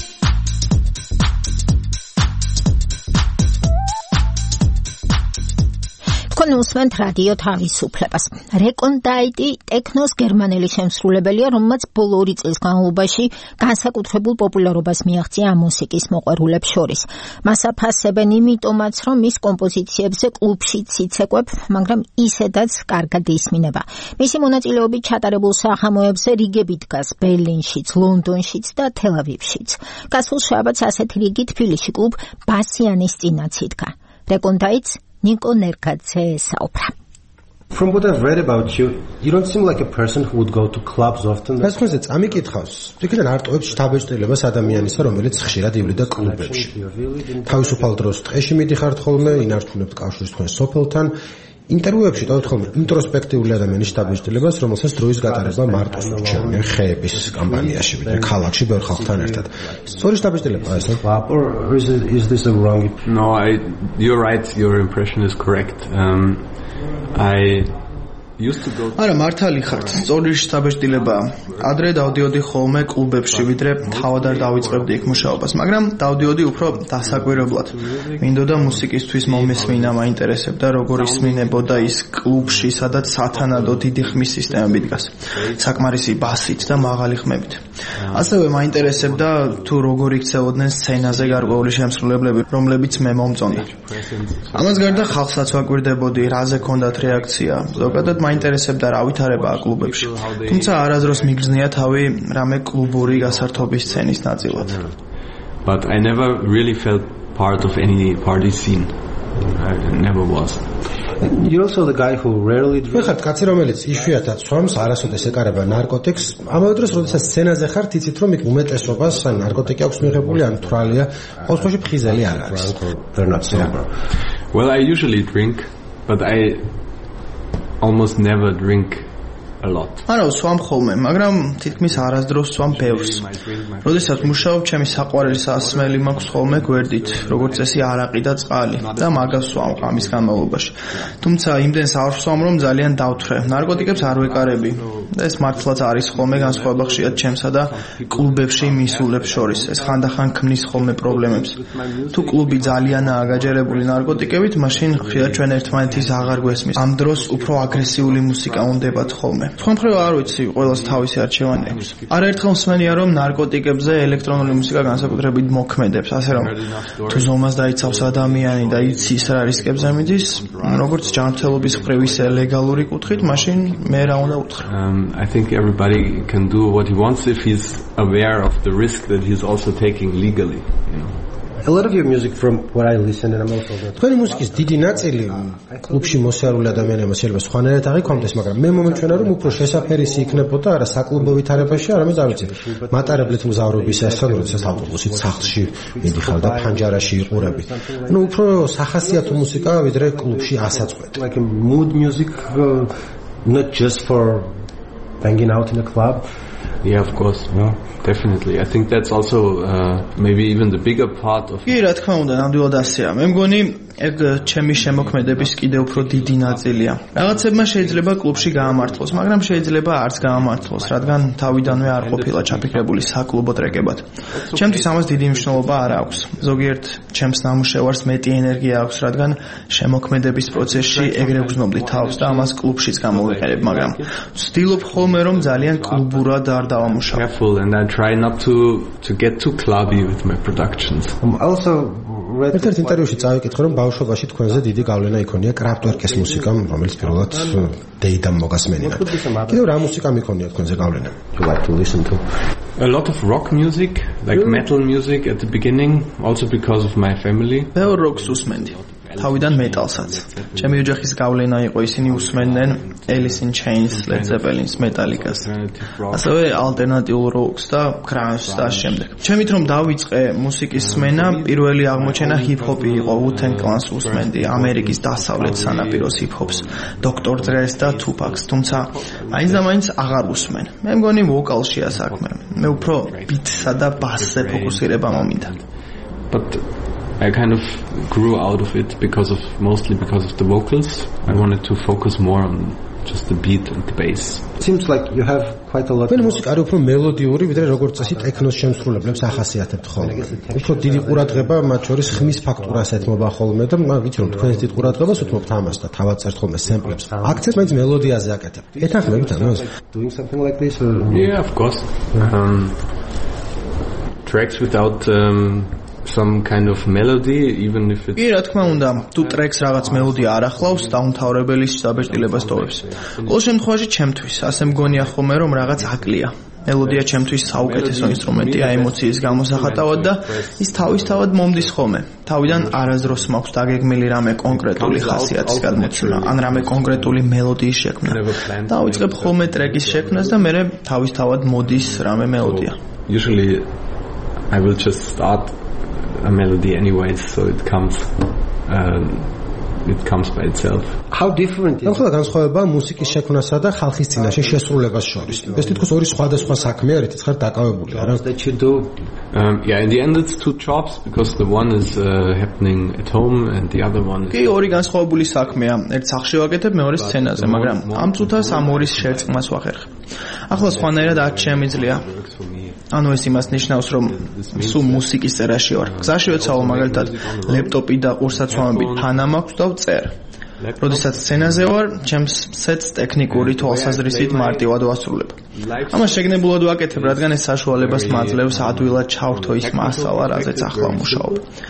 თქვენ უსმენთ რადიო თავისუფლებას. რეკონდაიტი ტექნოს გერმანელი შემსრულებელია, რომელმაც ბოლო ორი წლის განმავლობაში განსაკუთრებულ პოპულარობას მიაღწია ამ მუსიკის მოყვარულებს შორის. მას აფასებენ იმიტომაც, რომ მის კომპოზიციებზე კლუბშიც იცეკვებ, მაგრამ ისედაც კარგად ისმინება. მისი მონაწილეობით ჩატარებულ საღამოებზე რიგები დგას ბერლინშიც, ლონდონშიც და თელ-ავივშიც. გასულ შაბათს ასეთი რიგი თბილისში კლუბ ბასიანის წინაც იდგა. რეკონდაიტს Niko Nerkadze საუბრა. From what I've read about you, you don't seem like a person who would go to clubs often. მას ხოზე წამიკითხავს. იქიდან არტყობს შთაბეჭდილებას ადამიანისა, რომელიც ხშირად ივლიდა კლუბებში. თავისუფალ დროს ტყეში მიდიხართ ხოლმე, ინარჩუნებთ კავშირს თქვენ სოფელთან. ინტერვიუებში დავთ ხოლმე ინტროსპექტიული ადამიანის შთაბეჭდილებას, რომელსაც დროის გატარება მარტო სურჩევნია ხეების კამპანიაში, ვიდრე ქალაქში ბევრ ხალხთან ერთად. სწორი შთაბეჭდილება ეს or is it, is this a wrong? No, I you're right, your impression is correct. Um I used to go არა მართალი ხართ, სწორი შთაბეჭდილებაა. ადრე დავდიოდი ხოლმე კლუბებში, ვიდრე თავად არ დავიწყებდი იქ მუშაობას, მაგრამ დავდიოდი უფრო დასაკვირებლად. მინდოდა მუსიკისთვის მომესმინა, მაინტერესებდა როგორ ისმინებოდა ის კლუბში, სადაც სათანადო დიდი ხმის სისტემები დგას, საკმარისი ბასით და მაღალი ხმებით. ასევე მაინტერესებდა თუ როგორ იქცეოდნენ სცენაზე გარკვეული შემსრულებლები, რომლებიც მე მომწონდა. ამას გარდა ხალხსაც ვაკვირდებოდი, რაზე ქონდათ რეაქცია. ზოგადად მაინტერესებდა რა ვითარებაა კლუბებში. თუმცა არასდროს მიგრძნია თავი რამე კლუბური გასართობის სცენის ნაწილად. But I never really felt part of any party scene. I never was. You're also the guy who rarely drinks. ხართ კაცი, რომელიც იშვიათად swams, არასოდეს ეკარება ნარკოტიკს. ამავე დროს, როდესაც სცენაზე ხართ, იცით რომ იქ უმეტესობას ან ნარკოტიკი აქვს მიღებული, ან თვრალია, ყოველ შემთხვევაში ფხიზელი არ არის. They're not sober. Well, I usually drink, but I almost never drink a lot. არა, swam ხოლმე, მაგრამ თითქმის არასდროს swam ბევრს. როდესაც მუშაობ, ჩემი საყვარელი სასმელი მაქვს ხოლმე გვერდით, როგორც წესი არაყი და წყალი და მაგას swam ამის განმავლობაში. თუმცა იმდენს არ swam, რომ ძალიან დავთვრე. ნარკოტიკებს არ ვეკარები. და ეს მართლაც არის ხოლმე განსხვავება ხშირად ჩემსა და კლუბებში მისულებს შორის. ეს ხანდახან ქმნის ხოლმე პრობლემებს. თუ კლუბი ძალიანაა გაჯერებული ნარკოტიკებით, მაშინ ხშირად ჩვენ ერთმანეთის აღარ გვესმის. ამ დროს უფრო აგრესიული მუსიკა უნდებათ ხოლმე. სხვა მხრივ არ ვიცი, ყველას თავისი არჩევანი აქვს. არაერთხელ მსმენია, რომ ნარკოტიკებზე ელექტრონული მუსიკა განსაკუთრებით მოქმედებს, ასე რომ თუ ზომას დაიცავს ადამიანი და იცის რა რისკებზე მიდის, როგორც ჯანმრთელობის მხრივ ისე ლეგალური კუთხით, მაშინ მე რა უნდა უთხრა. I think everybody can do what he wants if he's aware of the risk that he's also taking legally, you know. A lot of your music from what I listen and I'm also თქვენი მუსიკის დიდი ნაწილი კლუბში მოსიარული ადამიანებმა შეიძლება სხვანაირად აღიქვამდეს, მაგრამ მე მომეჩვენა რომ უფრო შესაფერისი იქნებოდა არა საკლუბო ვითარებაში, არამედ არ ვიცი, მატარებლით მგზავრობისასთან, როდესაც ავტობუსით სახლში მიდიხარ და ფანჯარაში იყურები. ანუ უფრო სახასიათო მუსიკაა, ვიდრე კლუბში ასაწყვეტ. Like a mood music, uh, not just for banging out in a club. Yeah, of course. No, definitely. I think that's also uh, maybe even the bigger part of. კი, რა თქმა უნდა, ნამდვილად ასეა. მე მგონი ეგ ჩემი შემოქმედების კიდევ უფრო დიდი ნაწილია. რაღაცებმა შეიძლება კლუბში გაამართლოს, მაგრამ შეიძლება არც გაამართლოს, რადგან თავიდანვე არ ყოფილა ჩაფიქრებული საკლუბო ტრეკებად. ჩემთვის ამას დიდი მნიშვნელობა არ აქვს. ზოგიერთ ჩემს ნამუშევარს მეტი ენერგია აქვს, რადგან შემოქმედების პროცესში ეგრე ვგრძნობდი თავს და ამას კლუბშიც გამოვიყენებ, მაგრამ ვცდილობ ხოლმე რომ ძალიან კლუბურად არ დავამუშავო. Careful and I try not to to get too clubby with my productions. Also ერთ-ერთ ინტერვიუში წავიკითხე, რომ ბავშვობაში თქვენზე დიდი გავლენა იქონია კრაფტვერკის მუსიკამ, რომელიც პირველად დეიდამ მოგასმენინა. კიდევ რა მუსიკამ იქონია თქვენზე გავლენა? You like to listen to a lot of rock music, like metal music at the beginning, also because of my family. ბევრ როკს უსმენდი. თავიდან მეტალსაც. ჩემი ოჯახის გავლენა იყო, ისინი უსმენდნენ Alice in Chains, Led Zeppelin-ს, Metallica-ს. ასევე ალტერნატიულ როკს და grunge-ს და შემდეგ. ჩემით რომ დავიწყე მუსიკის სმენა, პირველი აღმოჩენა ჰიპ-ჰოპი იყო, Wu-Tang Clan-ს უსმენდი, ამერიკის დასავლეთ სანაპიროს ჰიპ-ჰოპს, Doctor Dre-ს და Tupac-ს, თუმცა მაინც და მაინც აღარ უსმენ. მე მგონი ვოკალშია საქმე. მე უფრო ბიტსა და ბასზე ფოკუსირება მომინდა. But I kind of grew out of it because of mostly because of the vocals. I wanted to focus more on just the beat and the bass. Seems like you have quite a lot. მე მუსიკა არის უფრო მელოდიური, ვიდრე როგორც წესი ტექნოს შემსრულებლებს ახასიათებთ ხოლმე. უფრო დიდი ყურადღება მათ შორის ხმის ფაქტურას ეთმობა ხოლმე და ვიცი რომ თქვენს დიდ ყურადღებას უთმობთ ამას და თავად წერთ ხოლმე სემპლებს. აქცენტს მაინც მელოდიაზე აკეთებთ. ეთანხმებით ამას? Doing something like this or Yeah, of course. Um, tracks without um some kind of melody, even if it's კი, რა თქმა უნდა, თუ ტრეკს რაღაც მელოდია არ ახლავს, დაუმთავრებელი საბეჭდილებას ტოვებს. ყოველ შემთხვევაში ჩემთვის ასე მგონია ხოლმე, რომ რაღაც აკლია. მელოდია ჩემთვის საუკეთესო ინსტრუმენტია ემოციის გამოსახატავად და ის თავისთავად მომდის ხოლმე. თავიდან არასდროს მაქვს დაგეგმილი რამე კონკრეტული ხასიათის გადმოცემა, ან რამე კონკრეტული მელოდიის შექმნა. დავიწყებ ხოლმე ტრეკის შექმნას და მერე თავისთავად მოდის რამე მელოდია. Usually I will just start a melody anyways, so it comes um, it comes by itself. How different is? ახლა განსხვავება მუსიკის შექმნასა და ხალხის წინაშე შესრულებას შორის. ეს თითქოს ორი სხვადასხვა საქმეა, რითიც ხარ დაკავებული, არა? That you do. Um, yeah, in the end it's two jobs because the one is uh, happening at home and the other one is კი, ორი განსხვავებული საქმეა. ერთ სახში ვაკეთებ, მეორე სცენაზე, მაგრამ ამ წუთას ამორის შერწყმას ვახერხებ. ახლა სხვანაირად არ შემიძლია. ანუ ეს იმას ნიშნავს, რომ სულ მუსიკის წერაში ვარ. გზაში ვეცავ მაგალითად ლეპტოპი და ყურსაცმლები ფანა მაქვს და ვწერ. როდესაც სცენაზე ვარ, ჩემს სეტს ტექნიკური თვალსაზრისით მარტივად ვასრულებ. ამას შეგნებულად ვაკეთებ, რადგან ეს საშუალებას მაძლევს ადვილად ჩავრთო ის მასალა, რაზეც ახლა ვმუშაობ.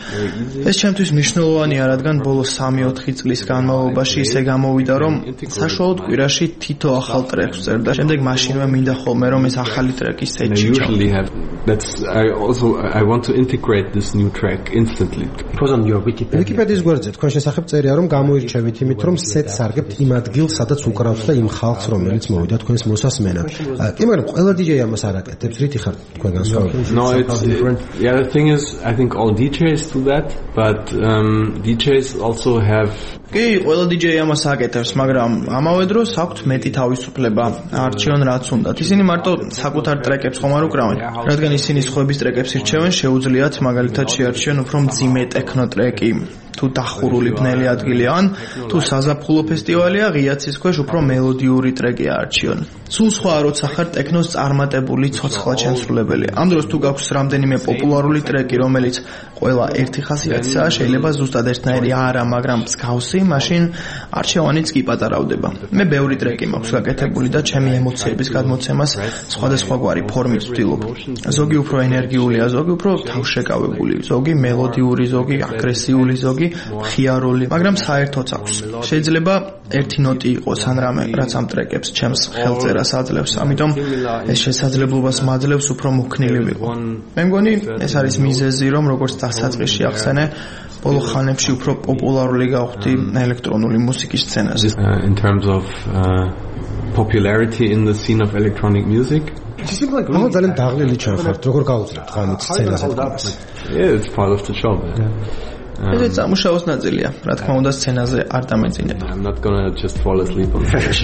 ეს ჩემთვის მნიშვნელოვანია, რადგან ბოლო სამი-ოთხი წლის განმავლობაში ისე გამოვიდა, რომ საშუალოდ კვირაში თითო ახალ ტრეკს ვწერ და შემდეგ მაშინვე მინდა ხოლმე, რომ ეს ახალი ტრეკი სეტში ჩავდე. That's I also I want to integrate this new track instantly. Because on your Wikipedia. Wikipedia-ის გვერდზე თქვენ შესახებ წერია, რომ გამოირჩევით იმით, რომ სეტს არგებთ იმ ადგილს, სადაც უკრავთ და იმ ხალხს, რომელიც მოვიდა თქვენს მოსასმენად. კი, მაგრამ ყველა დიჯეი ამას არ აკეთებს, რითი ხარ თქვენ განსხვავებული? No, it's yeah, the thing is I think all D Js do that, but um D Js also have კი, ყველა დიჯეი ამას აკეთებს, მაგრამ ამავე დროს აქვთ მეტი თავისუფლება, არჩევენ რაც უნდათ. ისინი მარტო საკუთარ ტრეკებს ხომ არ უკრავენ, რადგან ისინი სხვების ტრეკებს ირჩევენ, შეუძლიათ მაგალითად შეარჩიონ უფრო მძიმე ტექნო ტრეკი, თუ დახურული ბნელი ადგილი ან თუ საზაფხულო ფესტივალია, ღიაცის ქვეშ უფრო მელოდიური ტრეკი არჩიონ. სულ სხვა როცა ხარ ტექნოს წარმატებული ცოცხლად შემსრულებელი. ამ დროს თუ გაქვს რამდენიმე პოპულარული ტრეკი, რომელიც ყველა ერთი ხასიათისაა, შეიძლება ზუსტად ერთნაირი არა, მაგრამ მსგავსი, მაშინ არჩევანიც კი პატარავდება. მე ბევრი ტრეკი მაქვს გაკეთებული და ჩემი ემოციების გადმოცემას სხვადასხვაგვარი ფორმით ვცდილობ. ზოგი უფრო ენერგიულია, ზოგი უფრო თავშეკავებული, ზოგი მელოდიური, ზოგი აგრესიული, ზოგი ხიარული, მაგრამ საერთოც აქვს. შეიძლება ერთი ნოტი იყოს ან რამე, რაც ამ ტრეკებს ჩემს ხელწერას აძლევს, ამიტომ ეს შესაძლებლობას მაძლევს უფრო მოქნილი ვიყო. მე მგონი ეს არის მიზეზი, რომ როგორც დასაწყისში ახსენე, ბოლო ხანებში უფრო პოპულარული გავხდი ელექტრონული მუსიკის სცენაზე. In terms of uh, popularity in the scene of electronic music. მაგალითად ძალიან დაღლილი ჩანხართ, როგორ გაუძლებთ ღამით სცენაზე დგომას? Yeah, it's part of the job. ეს სამუშაოს ნაწილია, რა თქმა უნდა სცენაზე არ დამეწინება. I'm not gonna just fall asleep on stage.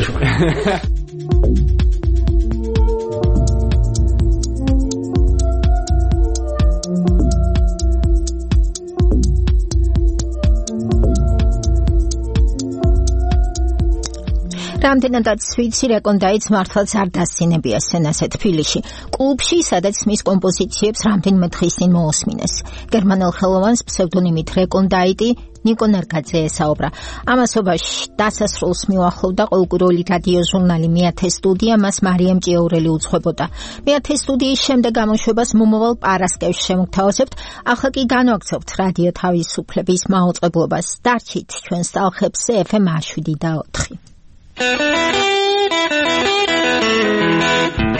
რამდენადაც ვიცი, რეკონდაიც მართლაც არ დასცინებია სცენაზე თბილისში. კლუბში, სადაც მის კომპოზიციებს რამდენიმე დღის წინ მოусმინეს. გერმანელ ხელოვანს ფსევდონიმით რეკონდაიტი ნიკო ნერგაძე ესაუბრა. ამასობაში დასასრულს მიუახლოვდა ყოველკვირეული რადიო ჟურნალი მეათე სტუდია, მას მარიამ ჭიაურელი უძღვებოდა. მეათე სტუდიის შემდეგ გამოშვებას მომავალ პარასკევს შემოგთავაზებთ, ახლა კი განვაგრძობთ რადიო თავისუფლების მაუწყებლობას. დარჩით ჩვენს ტალღებზე ეფ ემ შვიდი და ოთხი.